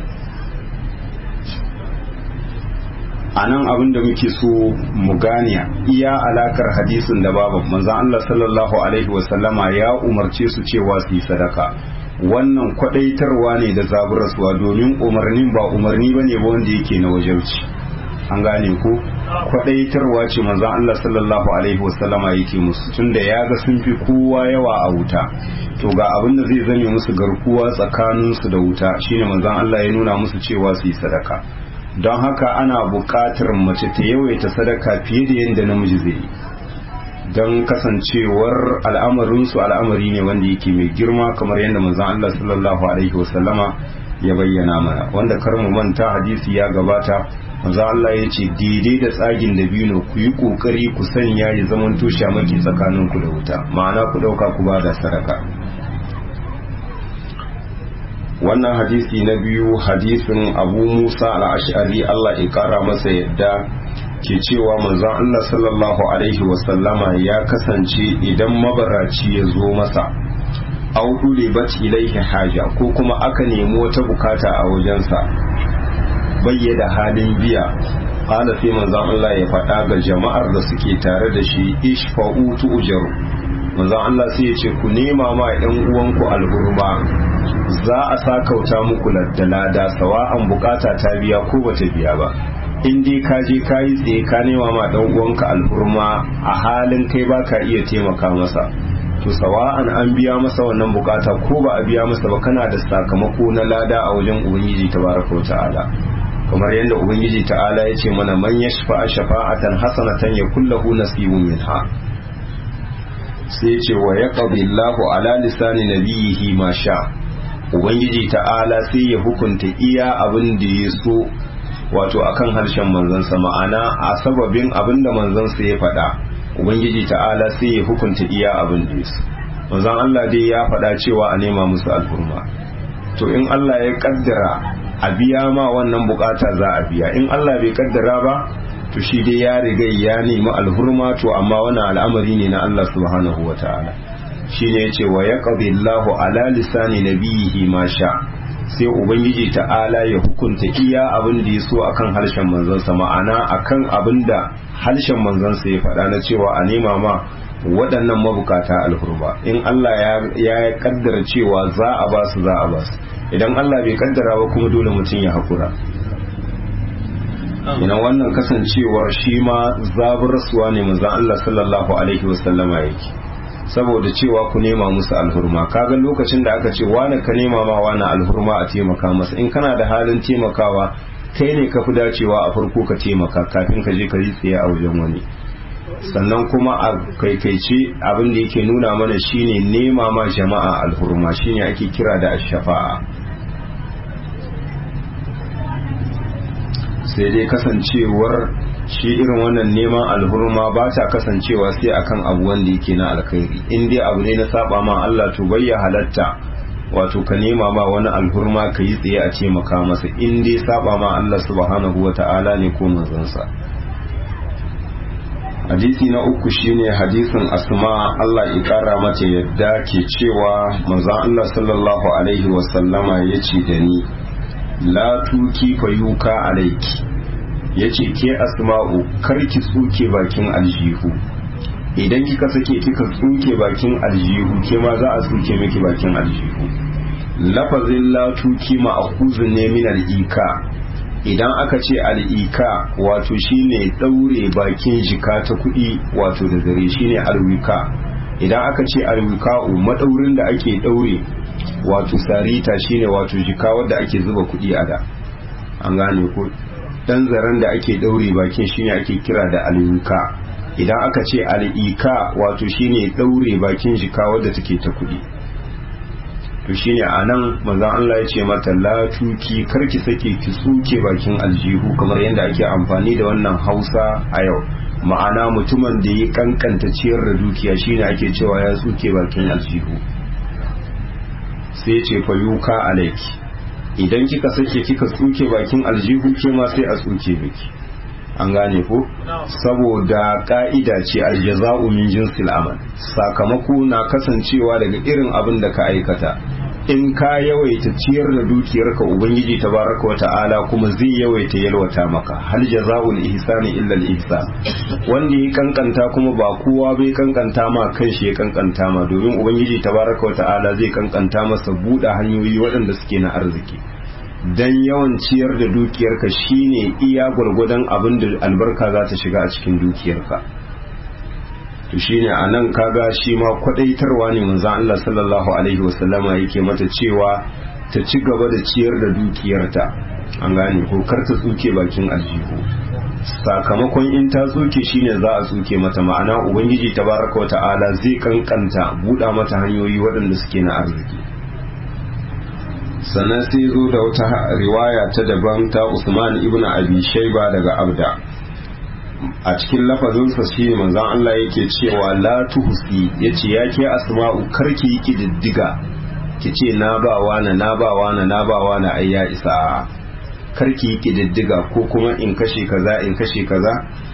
[SPEAKER 1] A nan abin da muke so mu gane iya alakar hadisin da babu, manzon Allah sallallahu alaihi wasallama ya umarce su cewa su yi sadaka. Wannan kwadaitarwa ne da zaburarsuwa, domin umarnin ba umarni bane ba wanda yake na wajauci, an gane ko kwadaitarwa ce manzon Allah sallallahu alaihi wasallama yake musu, tunda ya ga sun fi kowa yawa a wuta, to ga abin da zai zame musu garkuwa tsakanin su da wuta, shine manzon Allah ya nuna musu cewa su yi sadaka. Don haka ana buƙatar mace ta yawaita sadaka fiye da yadda namiji zai yi, don kasancewar al'amarinsu al'amari ne wanda yake mai girma, kamar yadda manzon Allah sallallahu alaihi wasallama ya bayyana mana, wanda kar mu manta hadisi ya gabata, manzon Allah ya ce daidai da tsagin da biyu ku yi kokari ku sanya ya zaman tushe maki tsakanin ku da wuta, ma'ana ku dauka ku ba da sadaka. Wannan hadisi na biyu hadisin Abu Musa al-Ash'ari Allah ya kara masa yadda ke cewa manzon Allah sallallahu alaihi wasallama ya kasance idan mabaraci ya zo masa au dulibat ilaihi haja, ko kuma aka nemi wata bukata a wajensa bayyada halin biya, qala sai manzon Allah ya faɗa ga jama'ar da suke tare da shi ishfa'u tu'jaru, manzon Allah sai ya ce ku nema ma ɗan uwanku alhurma, za a sakauta muku da lada sawa'an bukata ta biya ko bata biya ba. In dai ka je ka yi tsaye ka nema ma dan uwanka alhurma a halin kai baka iya taimaka masa, to sawa'an an biya masa wannan bukata ko ba a biya masa ba, kana da sakamako na lada a wajen ubangiji tabaraka wa ta'ala, kamar yadda ubangiji ta'ala ya ce mana man yashfa'a shafa'atan hasanatan yakul lahu nasibun minha. Sai ce wa yaqdi Allahu ala lisani nabiyhi ma sha, ubangiji ta'ala sai ya hukunta iya abin da ya so, wato akan harshen manzansa, ma'ana a sababin abin da manzansa ya faɗa ubangiji ta'ala sai ya hukunta iya abin da ya so. Manzon Allah dai ya faɗa cewa a nema musu alhurma, to in Allah ya kaddara a biya ma wannan bukata za a biya, in Allah bai kaddara ba to shi dai ya riga ya nemi alhurma, to amma wannan al'amari ne na Allah subhanahu wata'ala. shine yace wa yaqdi Allahu ala lisani nabiyhi ma sha, sai ubangiji ta'ala ya hukunta iya abin da ya so akan harshen manzansa, ma'ana akan abin da harshen manzansa ya faɗa na cewa a nema ma waɗannan mabukata alhurma. In Allah ya kaddara cewa za a ba su za a ba su, idan Allah bai kaddara ba kuma dole mutum ya haƙura. ina wannan kasancewar shi ma zaburarsuwa ne manzon Allah sallallahu alaihi wasallama yake, saboda cewa ku nema musu alhurma. Kaga lokacin da aka ce wani ka nema ma wani alhurma a taimaka masa, in kana da halin taimakawa kai ne ka fi dacewa a farko ka taimaka kafin ka je ka yi tsaye a wajen wani. sannan kuma a kaikaice abin da yake nuna mana shine nema ma jama'a alhurma shine ake kira da ash-shafa'a. sai dai kasancewar shi irin wannan neman alhurma ba ta kasancewa sai akan abu wanda yake na alkhairi. In dai abu ne na saba ma Allah to bayya halatta wato ka nema ma wani alhurma ka yi tsaye a ce maka masa, in dai saba ma Allah subhanahu wata'ala ne ko manzansa. hadisi na uku shine hadisin Asma Allah ya kara mata yadda ke cewa manzon Allah sallallahu alaihi wasallama yace da ni la tuki fayuka alaiki, yace ke Asma'u karki tsuke bakin aljihu, idan kika sake kika tsuke bakin aljihu ke ma za a tsuke miki bakin aljihu. lafazin la tuki ma'khuzun ne min al-ika, idan aka ce al'ika wato shine daure bakin jika ta kuɗi wato da gare shine alwika. idan aka ce alwika'u madaurin da ake daure wato sarita shine wato jika wadda ake zuba kuɗi a da, an gane ko dan zaren da ake daure bakin shine ake kira da alwika. idan aka ce al'ika wato shine daure bakin jika wadda take ta kuɗi. to shine anan manzon Allah ya ce mata la tuki karki sake ki tsuke bakin aljihu, kamar yadda ake amfani da wannan Hausa a yau, ma'ana mutumin da ya kankanta ciyar da dukiya shine ake cewa ya tsuke bakin aljihu. sai ya ce fa yuka alaiki, idan kika sake kika tsuke bakin aljihu ke ma sai a tsuke miki, an gane ko saboda ka'ida ce aljaza'u min jinsil amal, sakamako na kasancewa daga irin abin da ka aikata. in ka yawaita ciyar da dukiyarka ubangiji tabaraka wa ta'ala kuma zai yawaita yalwata maka. hal jaza'ul ihsani illa al ihsan, wanda ya kankanta kuma ba kowa bai kankanta ma kanshi ya kankanta ma, domin ubangiji tabaraka wa ta'ala zai kankanta masa buɗe hanyoyi waɗanda suke na arziki. dan yawan ciyar da dukiyarka shine iya gwargwadon abin da albarka za ta shiga a cikin dukiyarka. to shine anan kaga shi ma kwadaitarwa ne manzon Allah sallallahu alaihi wasallama yake mata cewa ta ci gaba da ciyar da dukiyarta, an gane ko kar ta tsuke bakin aljihu. sakamakon in ta tsuke shine za a tsuke mata, ma'ana ubangiji tabaraka wa ta'ala zai kankanta buɗa mata hanyoyi waɗanda suke na arziki. sannan sai zo da wata riwaya ta daban ta Usman ibn Abi Shayba daga Abda. a cikin lafazinsa shi ne manzon Allah yake cewa la tuhsi, yace yake Asma'u karki yi diddiga kice na ba wani na ba wani na ba wani ai ya isa, karki yi diddiga ko kuma in kashe kaza in kashe kaza.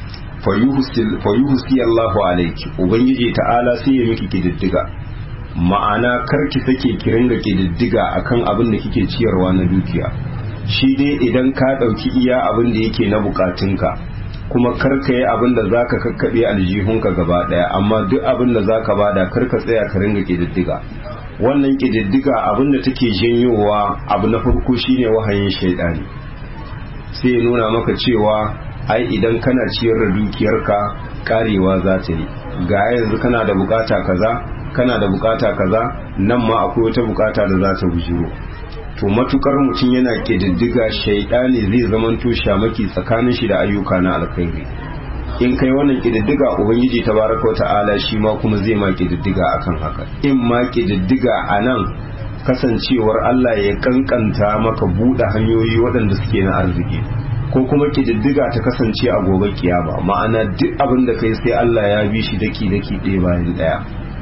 [SPEAKER 1] fayuhsi Allahu alayki, ubangiji ta'ala sai ya miki kididdiga, ma'ana karki sake ki ringa kididdiga akan abin da kike ciyarwa na dukiya. shi dai idan ka dauki iya abin da yake na bukatunka, kuma karka yi abin da zaka kakkabe aljihunka gaba daya, amma duk abin da zaka bada karka tsaya ka ringa kididdiga. wannan kididdiga abin da take janyowa abu na farko shine wahayin shaidani, sai ya nuna maka cewa ai idan kana ciyar da dukiyarka karewa za ta yi, ga yanzu kana da bukata kaza kana da bukata kaza, nan ma akwai wata bukata da za ta bujiro. to matukar mutum yana kididdiga, shaidani zai zamanto shamaki tsakanin shi da ayyuka na alkhairi. in kai wannan kididdiga, ubangiji tabaraka wata'ala shi ma kuma zai ma kididdiga akan haka. in ma kididdiga a nan kasancewar Allah ya kankanta maka buɗe hanyoyi waɗanda suke na arziki, ko kuma kididdiga ta kasance a gobe kiyama, ma'ana duk abin da kai sai Allah ya bi shi daki daki ɗaya bayan ɗaya.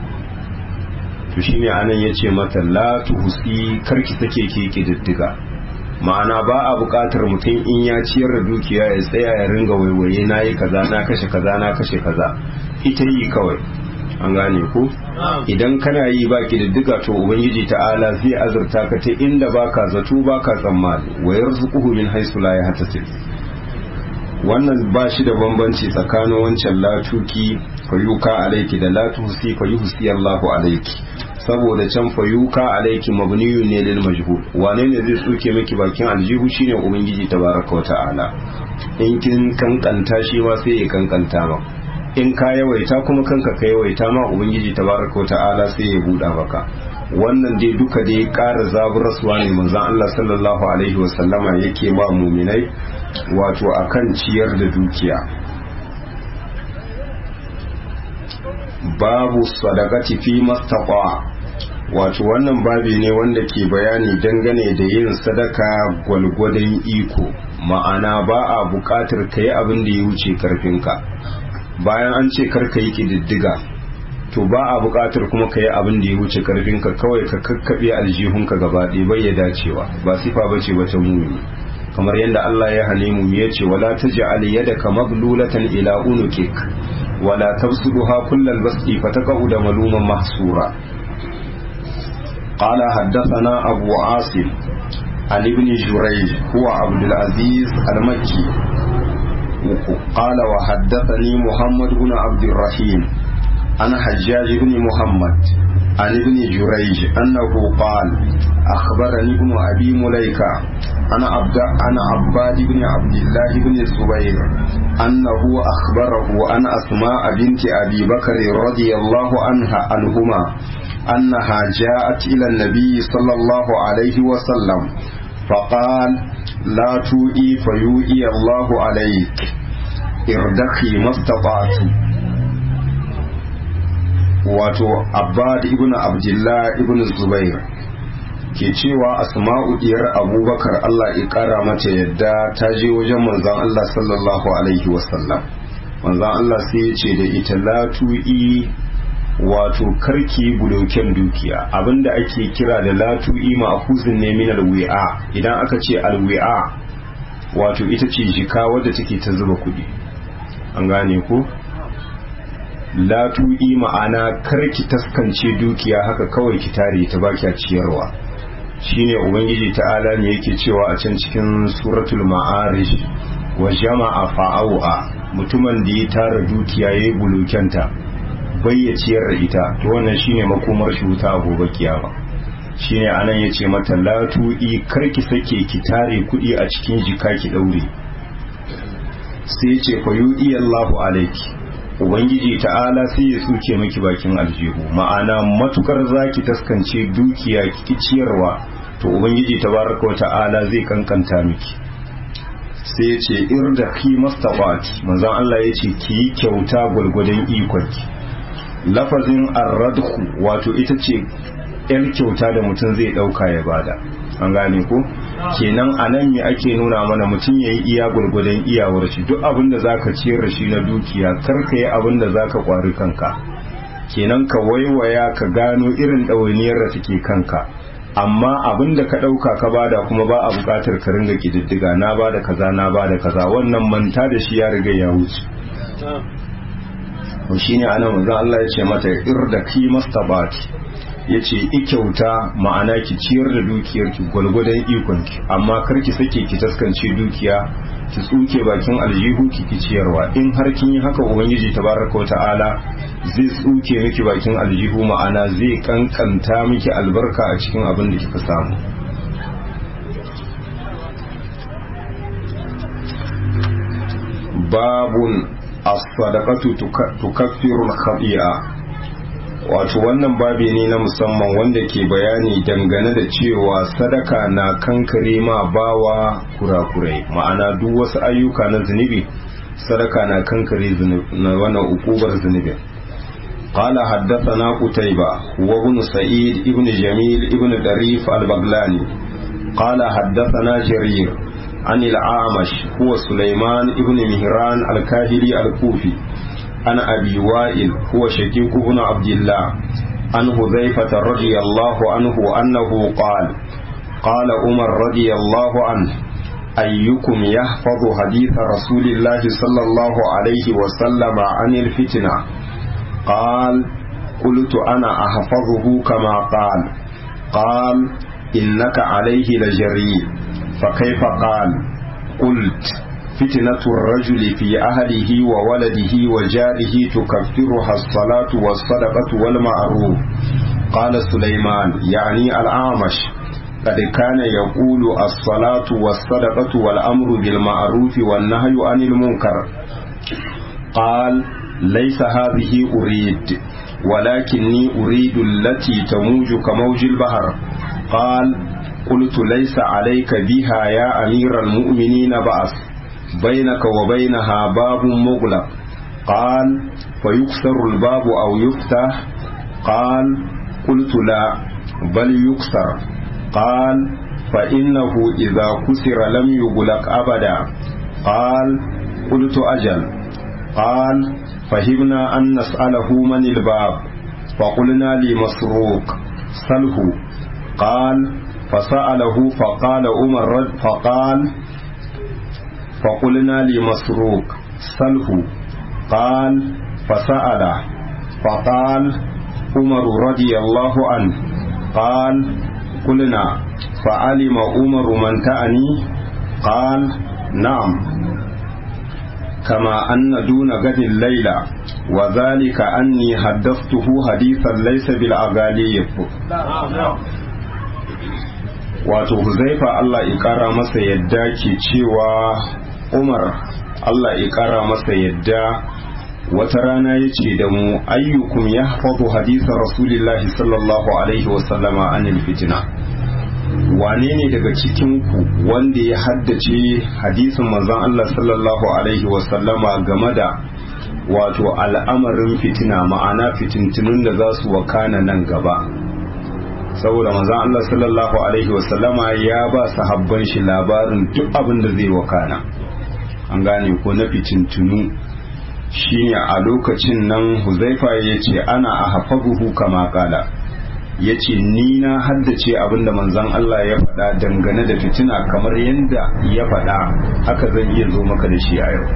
[SPEAKER 1] to shine anan yace mata la tuhsi, karki take ke kididdiga, ma'ana ba a buƙatar mutum in ya ciyar da dukiya ya tsaya ya ringa waiwaye nayi kaza na kashe kaza na kashe kaza, ita yi kawai, an gane ko. idan kana yi ba kididdiga to ubangiji ta'ala zai azurta ka ta inda baka zato baka tsammani, wa yarzuquhu min haythu la yahtasib. wannan ba shi da bambanci tsakanin wancan latuki fayuka alaiki da latusi fayuhsi Allahu alaiki, saboda can fayuka alaiki mabniyu ne lil majhul, wane ne zai tsuke miki bakin aljihu shine ubangiji tabaraka wata'ala. in kin kankanta shi ma sai ya kankanta ma, in ka yawaita kuma kanka ka yawaita ma ubangiji tabaraka wata'ala sai ya buɗa maka. wannan dai duka dai ƙara zaburarsuwa ne manzon Allah sallallahu alaihi wasallama yake ba muminai wato akan ciyar da dukiya. babu sadaqati fi mastaqa. Wato wannan babi ne wanda ke bayani dangane da yin sadaka gwalgwadon iko, ma'ana ba a buƙatar ka yi abin da ya wuce karfinka. Bayan an ce karka yi ƙididdiga, to ba a buƙatar kuma ka yi abin da ya wuce karfinka, kawai ka kakkaɓe aljihunka gaba ɗaya bai ya dacewa, ba sifa ba ce wata muni. Kamar yadda Allah ya hane mu ya ce wala taj'al yadaka maglulatan ila unukik wala tabsuduha kullal basti fataqa'uda maluman mahsura. قال حدثنا أبو عاصم عن ابن جريج هو عبد العزيز المكي قال وحدثني محمد بن عبد الرحيم عن حجاج بن محمد عن ابن جريج أنه قال أخبرني ابن أبي مليكة أنا عبد أنا عباد بن عبد الله بن الزبير أنه أخبره أن أسماء بنت أبي بكر رضي الله عنها عنهما أنها جاءت إلى النبي صلى الله عليه وسلم فقال لا توئي فيوئي الله عليك اردخي ما استطعت. wato Abbad ibn Abdullah ibn Zubair ke cewa Asma'u diyar Abubakar Allah ya kara mata yadda ta je wajen manzon Allah sallallahu alaihi wasallam. Manzon Allah sai ya ce da ita la tu'i, wato karki buloken dukiya. Abinda ake kira da la tu'i ma'khuzun ne min al-wi'a. Idan aka ce al-wi'a wato ita ce jika wadda take ta zuba kudi, an gane ko? La tu'i ma'ana karki taskance dukiya haka kawai ki tare ta baki a ciyarwa. Shine ubangiji ta'ala ne yake cewa a can cikin suratul ma'arij wa jama'a fa'awa, mutumin da ya tara dukiya yayi bulukenta bai ya ciyar da ita, to wannan shine makomar shi wuta a gobe kiyama. Shine anan yace mata la tu'i karki sake ki tare kudi a cikin jika ki daure. Sai yace fa yu'i Allahu alayki, ubangiji ta'ala sai ya suke miki bakin aljihu, ma'ana matukar zaki taskance dukiya ki ciyarwa to ubangiji tabaraka wa ta'ala zai kankanta miki. Sai ya ce irda ki mastaqat, manzon Allah ya ce ki yi kyauta gwargwadon ikonki. Lafazin arradhu wato ita ce yan kyauta da mutum zai dauka ya bada, an gane ko? Kenan anan me ake nuna mana mutum yayi iya gurgudan iyawar shi, duk abin da zaka ciyar da shi na dukiya kar ka yi abin da zaka kwari kanka. Kenan ka waiwaya ka gano irin ɗawainiyar da take kanka, amma abin da ka ɗauka ka bada kuma ba a buƙatar ka ringa kididdiga na bada kaza na bada kaza, wannan manta da shi ya riga ya wuce. To shine anan manzon Allah ya ce mata irda ki mastabati, ya ce ikyauta ma'ana ki ciyar da dukiyarki gwalgwadon ikonki, amma kar ki sake ki taskance dukiya ki tsuke bakin aljihu ki ki ciyarwa. In har kin yi haka ubangiji tabaraka wa ta'ala zai tsuke miki bakin aljihu, ma'ana zai kankanta miki albarka a cikin abin da kika samu. babun as-sadaqatu tukaffiru al-khati'a. Wato wannan babi ne na musamman wanda ke bayani dangane da cewa sadaka na kankare ma bawa kurakurai, ma'ana duk wasu ayyuka na zunubi sadaka na kankare na wannan ukubar zunubin. قال حدثنا قتيبة وابن سعيد ابن جميل ابن دريف البغلاني قال حدثنا جرير عن الأعمش هو سليمان ابن مهران الكاهلي الكوفي عن أبي وائل هو شقيق بن عبد الله عن حذيفة رضي الله عنه أنه قال قال عمر رضي الله عنه أيكم يحفظ حديث رسول الله صلى الله عليه وسلم عن الفتنة؟ قال قلت أنا أحفظه كما قال. قال إنك عليه لجريء. فكيف؟ قال قلت فتنة الرجل في أهله وولده وجاره تكفرها الصلاة والصدقة والمعروف. قال سليمان يعني الأعمش قد كان يقول الصلاة والصدقة والأمر بالمعروف والنهي عن المنكر. قال ليس هذه أريد ولكني أريد التي تموج كموج البحر. قال قلت ليس عليك بها يا أمير المؤمنين بأس، بينك وبينها باب مغلق. قال فيكسر الباب أو يفتح قال قلت لا بل يكسر قال فإنه إذا كسر لم يغلق أبدا قال قلت أجل قال فهمنا أن نسأله من الباب فقلنا لمسروق سله قال فسأله فقال عمر فقال فقلنا لمسروق سله قال فسأله فقال عمر رضي الله عنه قال قلنا فعلم عمر من تعني قال نعم كما أن دون غد الليلة وذلك أني حدثته حديثا ليس بالأغاليب wato Huzaifa Allah ya kara masa yadda ke cewa Umar Allah ya kara masa yadda wata rana ya ce da mu ayyukum ya hafazu hadisa rasulillahi sallallahu alaihi wasallama anil fitina, wane ne daga cikinku wanda ya haddace hadisin manzon Allah sallallahu alaihi wasallama game da wato al'amarin fitina, ma'ana fitintunun da za su wakana nan gaba. Saboda manzon Allah sallallahu alaihi wasallama ya ba sahabban shi labarin duk abin da zai wakana, an gane ko na fitintunu. Shine a lokacin nan Huzaifa ya ce ana a hafazuhu kama kala, ya ce ni na haddace abinda manzon Allah ya faɗa dangane da fitina kamar yadda ya faɗa, haka zan iya zo maka da shi a yau.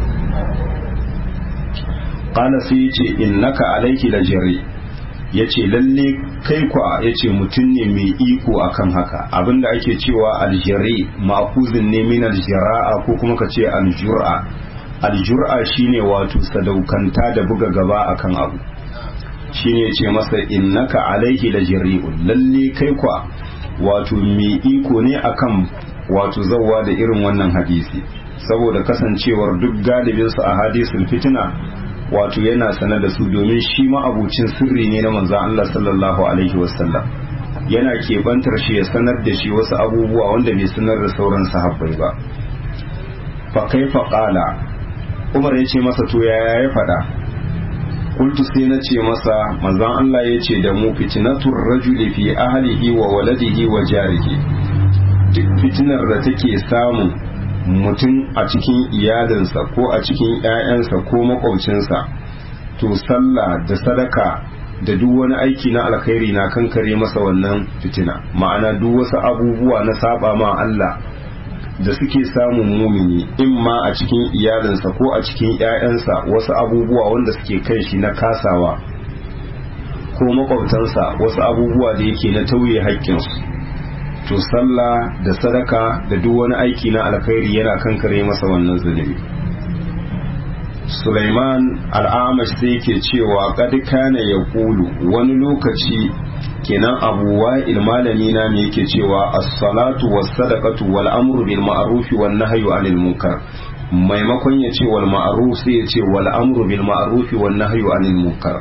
[SPEAKER 1] Kala sai ya ce innaka alaiki la jari, ya ce lalle kai kwa, ya ce mutum ne mai iko akan haka. Abinda ake cewa aljari ma'kuzin ne min aljara'a ko kuma ka ce aljur'a. Aljur'a shine wato sadaukanta da buga gaba akan abu, shine ce masa innaka alaihi la jari'un, lalle kai kwa wato mai iko ne akan wato zawwa da irin wannan hadisi, saboda kasancewar duk galibin su a hadisul fitina wato yana sanar da su, domin shi ma abucin sirri ne na manzon Allah sallallahu alaihi wasallam, yana kebantar shi ya sanar da shi wasu abubuwa wanda bai sanar da sauran sahabbai ba. Fa kaifa qala, Umar ya ce masa to yaya ya faɗa? Kultu sai na ce masa manzon Allah ya ce da mu fitnatur rajuli fi ahlihi wa waladihi wa jarihi, duk fitinar da take samu mutum a cikin iyalinsa ko a cikin ƴaƴansa ko makwabcinsa, to sallah da sadaka da duk wani aiki na alkhairi na kankare masa wannan fitina, ma'ana duk wasu abubuwa na saba ma Allah da suke samun mumini in ma a cikin iyalinsa ko a cikin ƴaƴansa, wasu abubuwa wanda suke kan shi na kasawa ko makwabtansa wasu abubuwa da yake na tauye haƙƙinsu, to sallah da sadaka da duk wani aiki na alkhairi yana kankare masa wannan zunubi. Sulaiman al'amash sai yake cewa qad kana yaqulu, wani lokaci kenan Abu Wa'il malami na me yake cewa as-salatu was-sadaqatu wal amru bil ma'ruf wan nahyu 'anil munkar, maimakon ya ce wal ma'ruf sai ya ce wal amru bil ma'ruf wan nahyu 'anil munkar.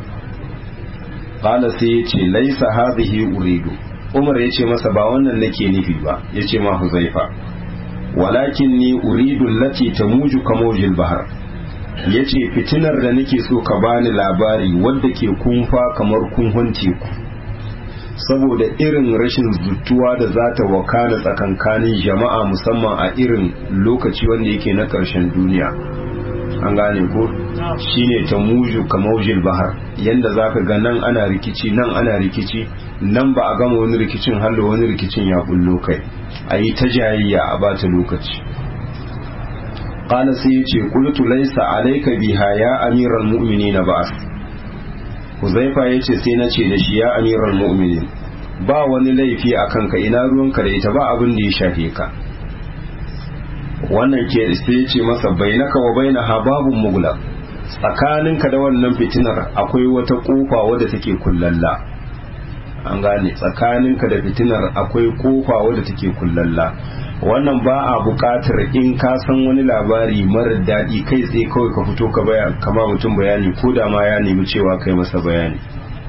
[SPEAKER 1] Qala sai ya ce laisa hadhihi uridu, Umar ya ce masa ba wannan nake nufi ba, ya ce ma Huzaifa walakin ni uridu allati tamuju kamawjil bahar, ya ce fitinar da nake so ka bani labari wadda ke kunfa kamar kunhun teku, saboda irin rashin zutuwa da za ta wakana tsakankanin jama'a musamman a irin lokaci wanda yake na ƙarshen duniya, an gane ko shine ta muju kamaujil bahar, yanda zaka ga nan ana rikici nan ana rikici, nan ba a gama wani rikicin hallo wani rikicin ya bullo kai, a yi ta jayayya a bata lokaci. Qala sai ya ce qultu laysa alayka biha ya amiral mu'minina ba'as, Huzaifa ya ce sai na ce da shi ya amiral mu'minin, ba wani laifi a kanka, ina ruwanka da ita, ba abin da ya shafe ka. Wannan ke sai ya ce masa bainaka wa bainaha babun mughlaq, tsakaninka da wannan fitinar akwai wata kofa wadda take kullalla, an gane, tsakaninka da fitinar akwai kofa wadda take kullalla. Wannan ba a buƙatar in ka san wani labari marar daɗi kai tsaye kawai ka fito ka baya kama mutum bayani, ko da ma ya nemi cewa kai masa bayani.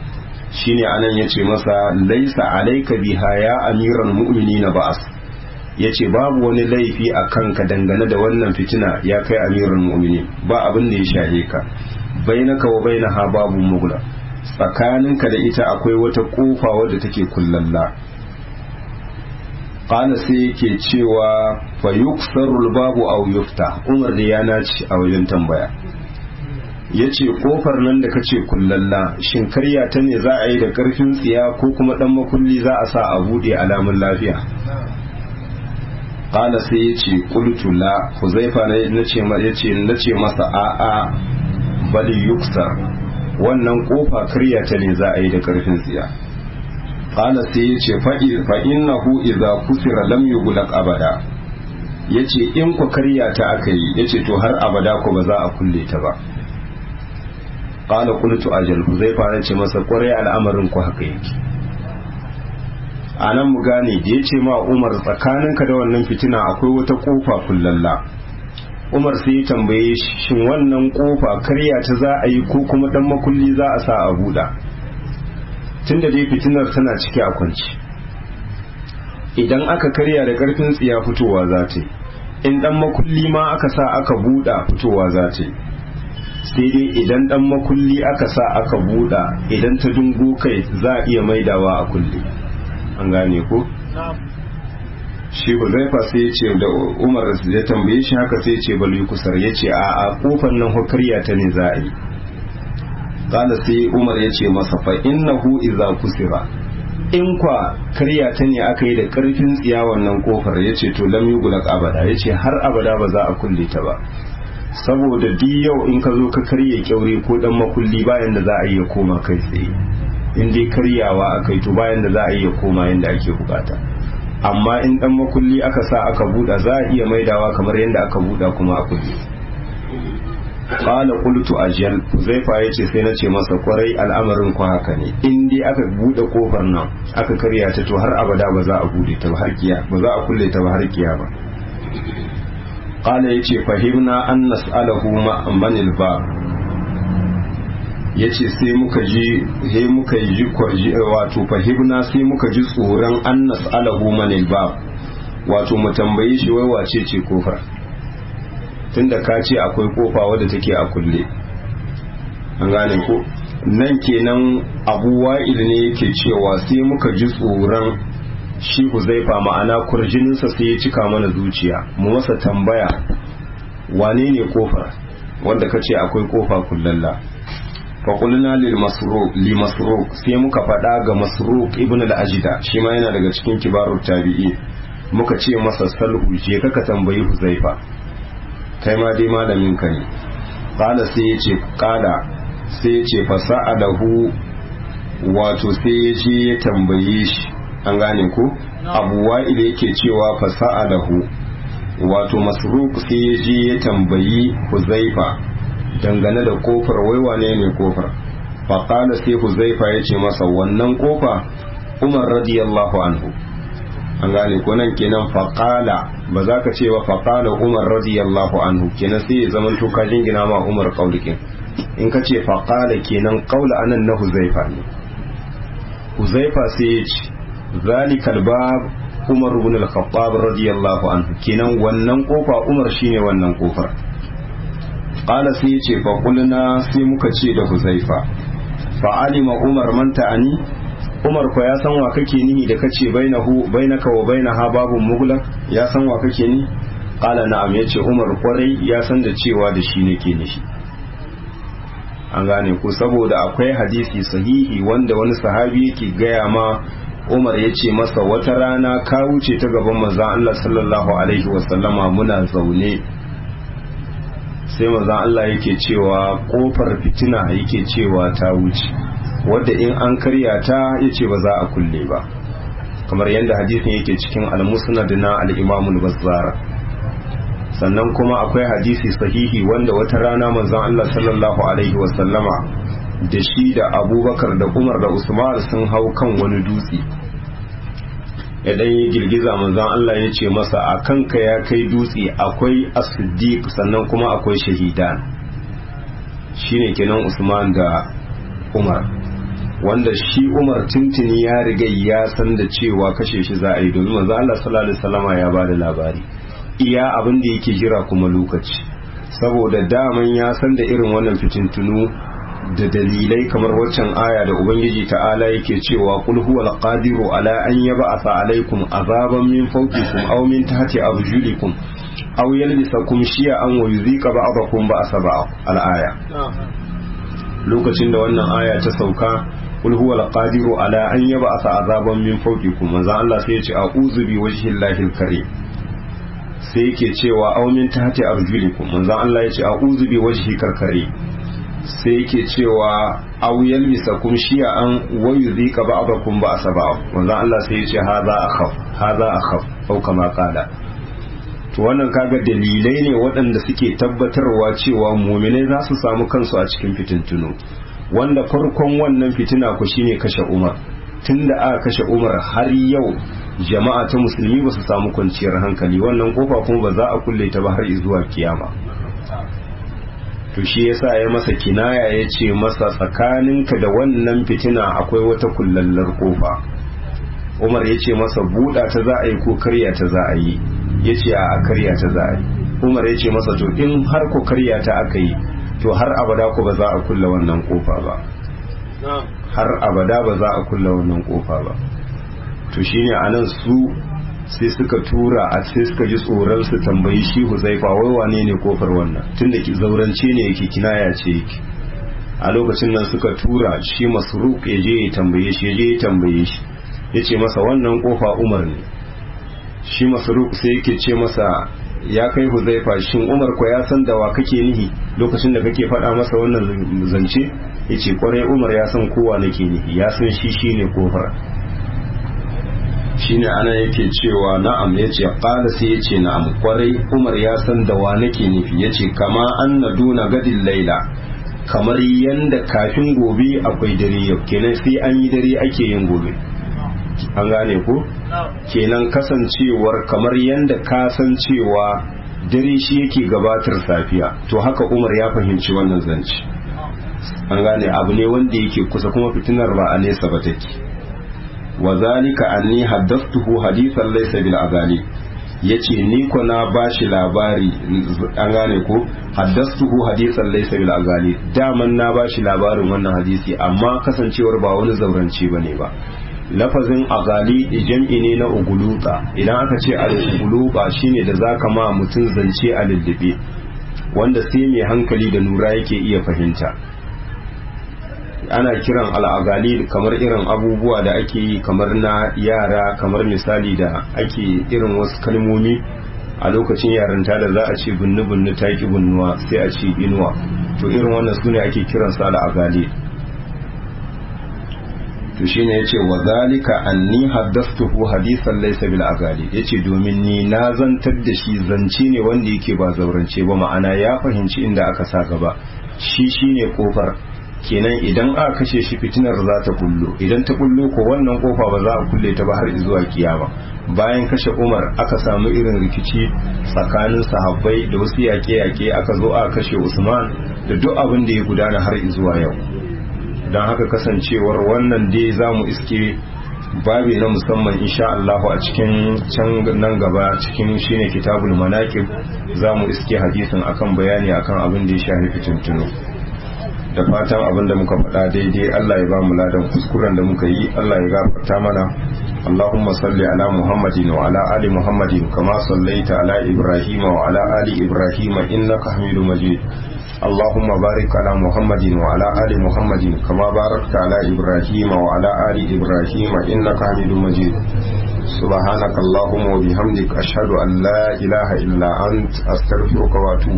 [SPEAKER 1] Shine anan ya ce masa laisa alaika biha ya amiral mu'minina ba'as, ya ce babu wani laifi a kanka dangane da wannan fitina ya kai amirul mu'minin, ba abin da ya shahe ka, bainaka wa bainaha babu mugla, tsakaninka da ita akwai wata kofa wadda take kullalla. qala sai yake cewa fa yuksarul babu aw yufta, Umar da ya naci a wajen tambaya, yace kofar nan da kace kullalla shin karya ta ne za a yi da karfin tsiya ko kuma dan makulli za a sa a bude alamun lafiya? qala sai yace qultu la, Huzaifa ne nace ma yace nace masa a a bal yuksar, wannan kofa karya ta ne za a yi da karfin tsiya. qala sai yace fa innahu idza kusira lam yughlaq abada, yace in ku karya ta aka yi yace to har abada ko ba za a kulle ta ba. qala qultu ajal, Huzaifa ya ce masa kwarai al'amarin ku haka yake. anan mu gane da yace ma Umar tsakaninka da wannan fitina akwai wata kofa kullalla, Umar sai ya tambaye shi shin wannan kofa karya ta za a yi ko kuma dan makulli za a sa a buɗa, tunda dai fitinar tana cike a kwanci. idan aka karya da karfin tsiya fitowa za ta yi, in dan makulli ma aka sa aka buɗa fitowa za ta yi, sai dai idan dan makulli aka sa aka buɗa idan ta dungo kai za a iya maidawa a kulle, an gane ko? shi Huzaifa sai ya ce da Umar ya tambaye shi haka sai ya ce bal kusar, ya ce a a kofar nan karya ta ne za a yi. kala sai Umar ya ce masa fa innahu idza kusira, in kwa karya ta ne aka yi da karfin tsiya wannan kofar, ya ce to lam yughlaq abada, ya ce har abada ba za a kulle ta ba, saboda duk yau in ka zo ka karye kyaure ko dan makulli bayan da za a iya koma kai tsaye, in dai karyawa aka yi to bayan da za a iya koma yadda ake bukata. amma in dan makulli aka sa aka buɗa za a iya maidawa kamar yadda aka buɗa kuma a kulle. qala qultu ajal, Huzaifa yace sai na ce masa kwarai al'amarin ku haka ne, in dai aka buɗe kofar nan aka karya ta to har abada ba za a buɗe ta ba har kiya ba za a kulle ta ba har kiya ba. qala yace fahimna an nas'alahu ma manil bab, yace sai muka ji he muka ji wato fahimna sai muka ji tsoron an nas'alahu manil bab, wato mu tambaye shi wai wace ce kofar, tunda ka ce akwai kofa wadda take a kulle, an gane ko? nan kenan Abu Wa'il ne yake cewa sai muka ji tsoron shi Huzaifa, ma'ana kurjininsa sai ya cika mana zuciya, mu masa tambaya wane ne kofar wanda kace akwai kofa kullalla. fa qulna lil masruq li masruq, sai muka faɗa ga Masruq ibn al-Ajda, shi ma yana daga cikin kibarut tabi'i, muka ce masa salhu, je ka tambayi Huzaifa, kai ma dai malamin ka ne. qala sai yace qala sai yace fa sa'alahu, wato sai yace ya tambaye shi, an gane ko? Abu Wa'il yake cewa fa sa'alahu, wato Masruq sai yace ya tambayi Huzaifa dangane da kofar, wai wane ne kofar? fa qala sai Huzaifa yace masa wannan kofa Umar radiyallahu anhu, an gane ko? nan kenan faƙala ba za ka ce ba faƙala Umar radiyallahu anhu, kenan sai ya zama to ka jingina ma Umar kaulikin. in ka ce faƙala kenan kaula anan na Huzaifa ne. Huzaifa sai ya ce zalikal bab Umar ibn al-Khattab radiyallahu anhu, kenan wannan kofa Umar shine wannan kofar. qala sai ya ce fa qulna, sai muka ce da Huzaifa fa alima Umar man ta'ani, Umar ko ya san wa kake nihi da kace bainahu bainaka wa bainaha babun mughlaq, ya san wa kake ni? qala na'am, yace Umar kwarai ya san da cewa da shi nake nishi. an gane ko? saboda akwai hadisi sahihi wanda wani sahabi yake gaya ma Umar, yace masa wata rana ka wuce ta gaban manzon Allah sallallahu alaihi wasallama muna zaune, sai manzon Allah yake cewa kofar fitina yake cewa ta wuce, wadda in an karya ta yace ba za a kulle ba, kamar yadda hadisin yake cikin al-musnad na al-imam al-bazzar. sannan kuma akwai hadisi sahihi wanda wata rana manzon Allah sallallahu alaihi wasallama da shi da Abubakar da Umar da Usman sun hau kan wani dutse, idan ya girgiza manzon Allah ya ce masa a kanka ya kai dutse akwai as-siddiq sannan kuma akwai shahidan, shine kenan Usman da Umar. wanda shi Umar tuntuni ya riga ya san da cewa kashe shi za a yi, domin manzo Allah sallallahu alaihi wasallama ya bada labari iya abin da yake jira kuma lokaci, saboda daman ya san da irin wannan fitintunu da dalilai kamar waccan aya da ubangiji ta'ala yake cewa qul huwal qadiru ala an yab'atha alaykum azaban min fawqikum aw min tahti arjulikum aw yalbisakum shi'an wa yuzika ba'dakum ba'sa ba'd al-aya. Lokacin da wannan aya ta sauka qul huwal qadiru ala an yab'atha azaban min fawqikum, manzo Allah sai ya ce a'udhu bi wajhi llahi al-karim, sai yake cewa aw min tahti arjulikum, manzo Allah ya ce a'udhu bi wajhi karkare, sai yake cewa aw yalmisakum shi'an wa yudhika ba'dakum ba'sa ba'd, manzo Allah sai ya ce hadha akhaf hadha akhaf au kama qala. To wannan kaga dalilai ne waɗanda suke tabbatarwa cewa mu'minai za su samu kansu a cikin fitintunu, wanda farkon wannan fitina ku shine kashe Umar. Tunda aka kashe Umar har yau jama'a ta musulmi ba su samu kwanciyar hankali, wannan kofa kuma ba za a kulle ta ba har zuwa kiyama. To shi yasa ya masa kinaya ya ce masa tsakaninka da wannan fitina akwai wata kullallar kofa. Umar ya ce masa buɗa ta za a yi ko karya ta za a yi, ya ce a karya ta za a yi. Umar ya ce masa to in har ko karya ta aka yi to har abada ko ba za a kulla wannan kofa ba, har abada ba za a kulla wannan kofa ba. To shine anan su sai suka tura a sai suka ji tsoron su tambayi shi Huzaifa wai wane ne kofar wannan, tunda ki zaurance ne yake kinaya ce yake. A lokacin nan suka tura shi Masruq ya je ya tambaye shi ya je ya tambaye shi yace masa wannan kofa Umar ne. Shi Masruq sai yake ce masa ya kai Huzaifa, shin Umar ko ya san da wa kake nihi lokacin da kake faɗa masa wannan zance? Yace kwarai Umar ya san kowa nake nihi, ya san shi shine kofar. Shine ana yake cewa na'am, yace qala sai yace na'am kwarai Umar ya san da wa nake nufi, yace kama anna duna gadil laila, kamar yanda kafin gobe akwai dare yau, kenan sai an yi dare ake yin gobe. An gane ko? Kenan kasancewar kamar yanda ka san cewa dare shi yake gabatar safiya, to haka Umar ya fahimci wannan zance. An gane abu ne wanda yake kusa kuma fitinar ba a nesa ba take. Wa zalika anni haddathtuhu hadithan laysa bil azali, yace ni ko na bashi labari. An gane ko? Haddathtuhu hadithan laysa bil azali, daman na bashi labarin wannan hadisi amma kasancewar ba wani zaurance bane ba. Lafazin azali jam'i ne na uguluta, idan aka ce al-uguluta shine da zaka ma mutun zance a lullube, wanda sai mai hankali da nura yake iya fahimta. Ana kiran al'agali kamar irin abubuwa da ake yi kamar na yara, kamar misali da ake irin wasu kalmomi a lokacin yarinta da za a ce bunnu-bunnu ta ki bunnuwa sai a ce inuwa, to irin wannan su ne ake kiransu al'agali. To shine yace wa zalika anni haddathtuhu hadithan laysa bil agali, yace domin ni na zantar da shi zance ne wanda yake ba zaurance ba, ma'ana ya fahimci inda aka sa gaba, shi shine kofar. Kenan idan aka kashe shi fitinar za ta kullo, idan ta kullo ko wannan kofa ba za a kulle ta ba har zuwa kiyama. Bayan kashe Umar aka samu irin rikici tsakanin sahabbai da wasu yaƙe-yaƙe, aka zo aka kashe Usman da duk abin da ya gudana har zuwa yau. Don haka kasancewar wannan dai za mu iske babi na musamman insha Allah a cikin can nan gaba cikin shine kitabul manaqib, za mu iske hadisin akan bayani akan abin da ya shafi fitintunu. Da fatan abin da muka faɗa daidai Allah ya ba mu ladan, kuskuren da muka yi Allah ya gafarta mana. Allahumma salli ala Muhammadin wa ala ali Muhammadin kama sallaita ala Ibrahim wa ala ali Ibrahim innaka Hamidum Majid. اللهم بارك على محمد وعلى آل محمد كما باركت على إبراهيم وعلى آل إبراهيم إنك حميد مجيد. سبحانك اللهم وبحمدك أشهد أن لا إله إلا أنت أستغفرك وأتوب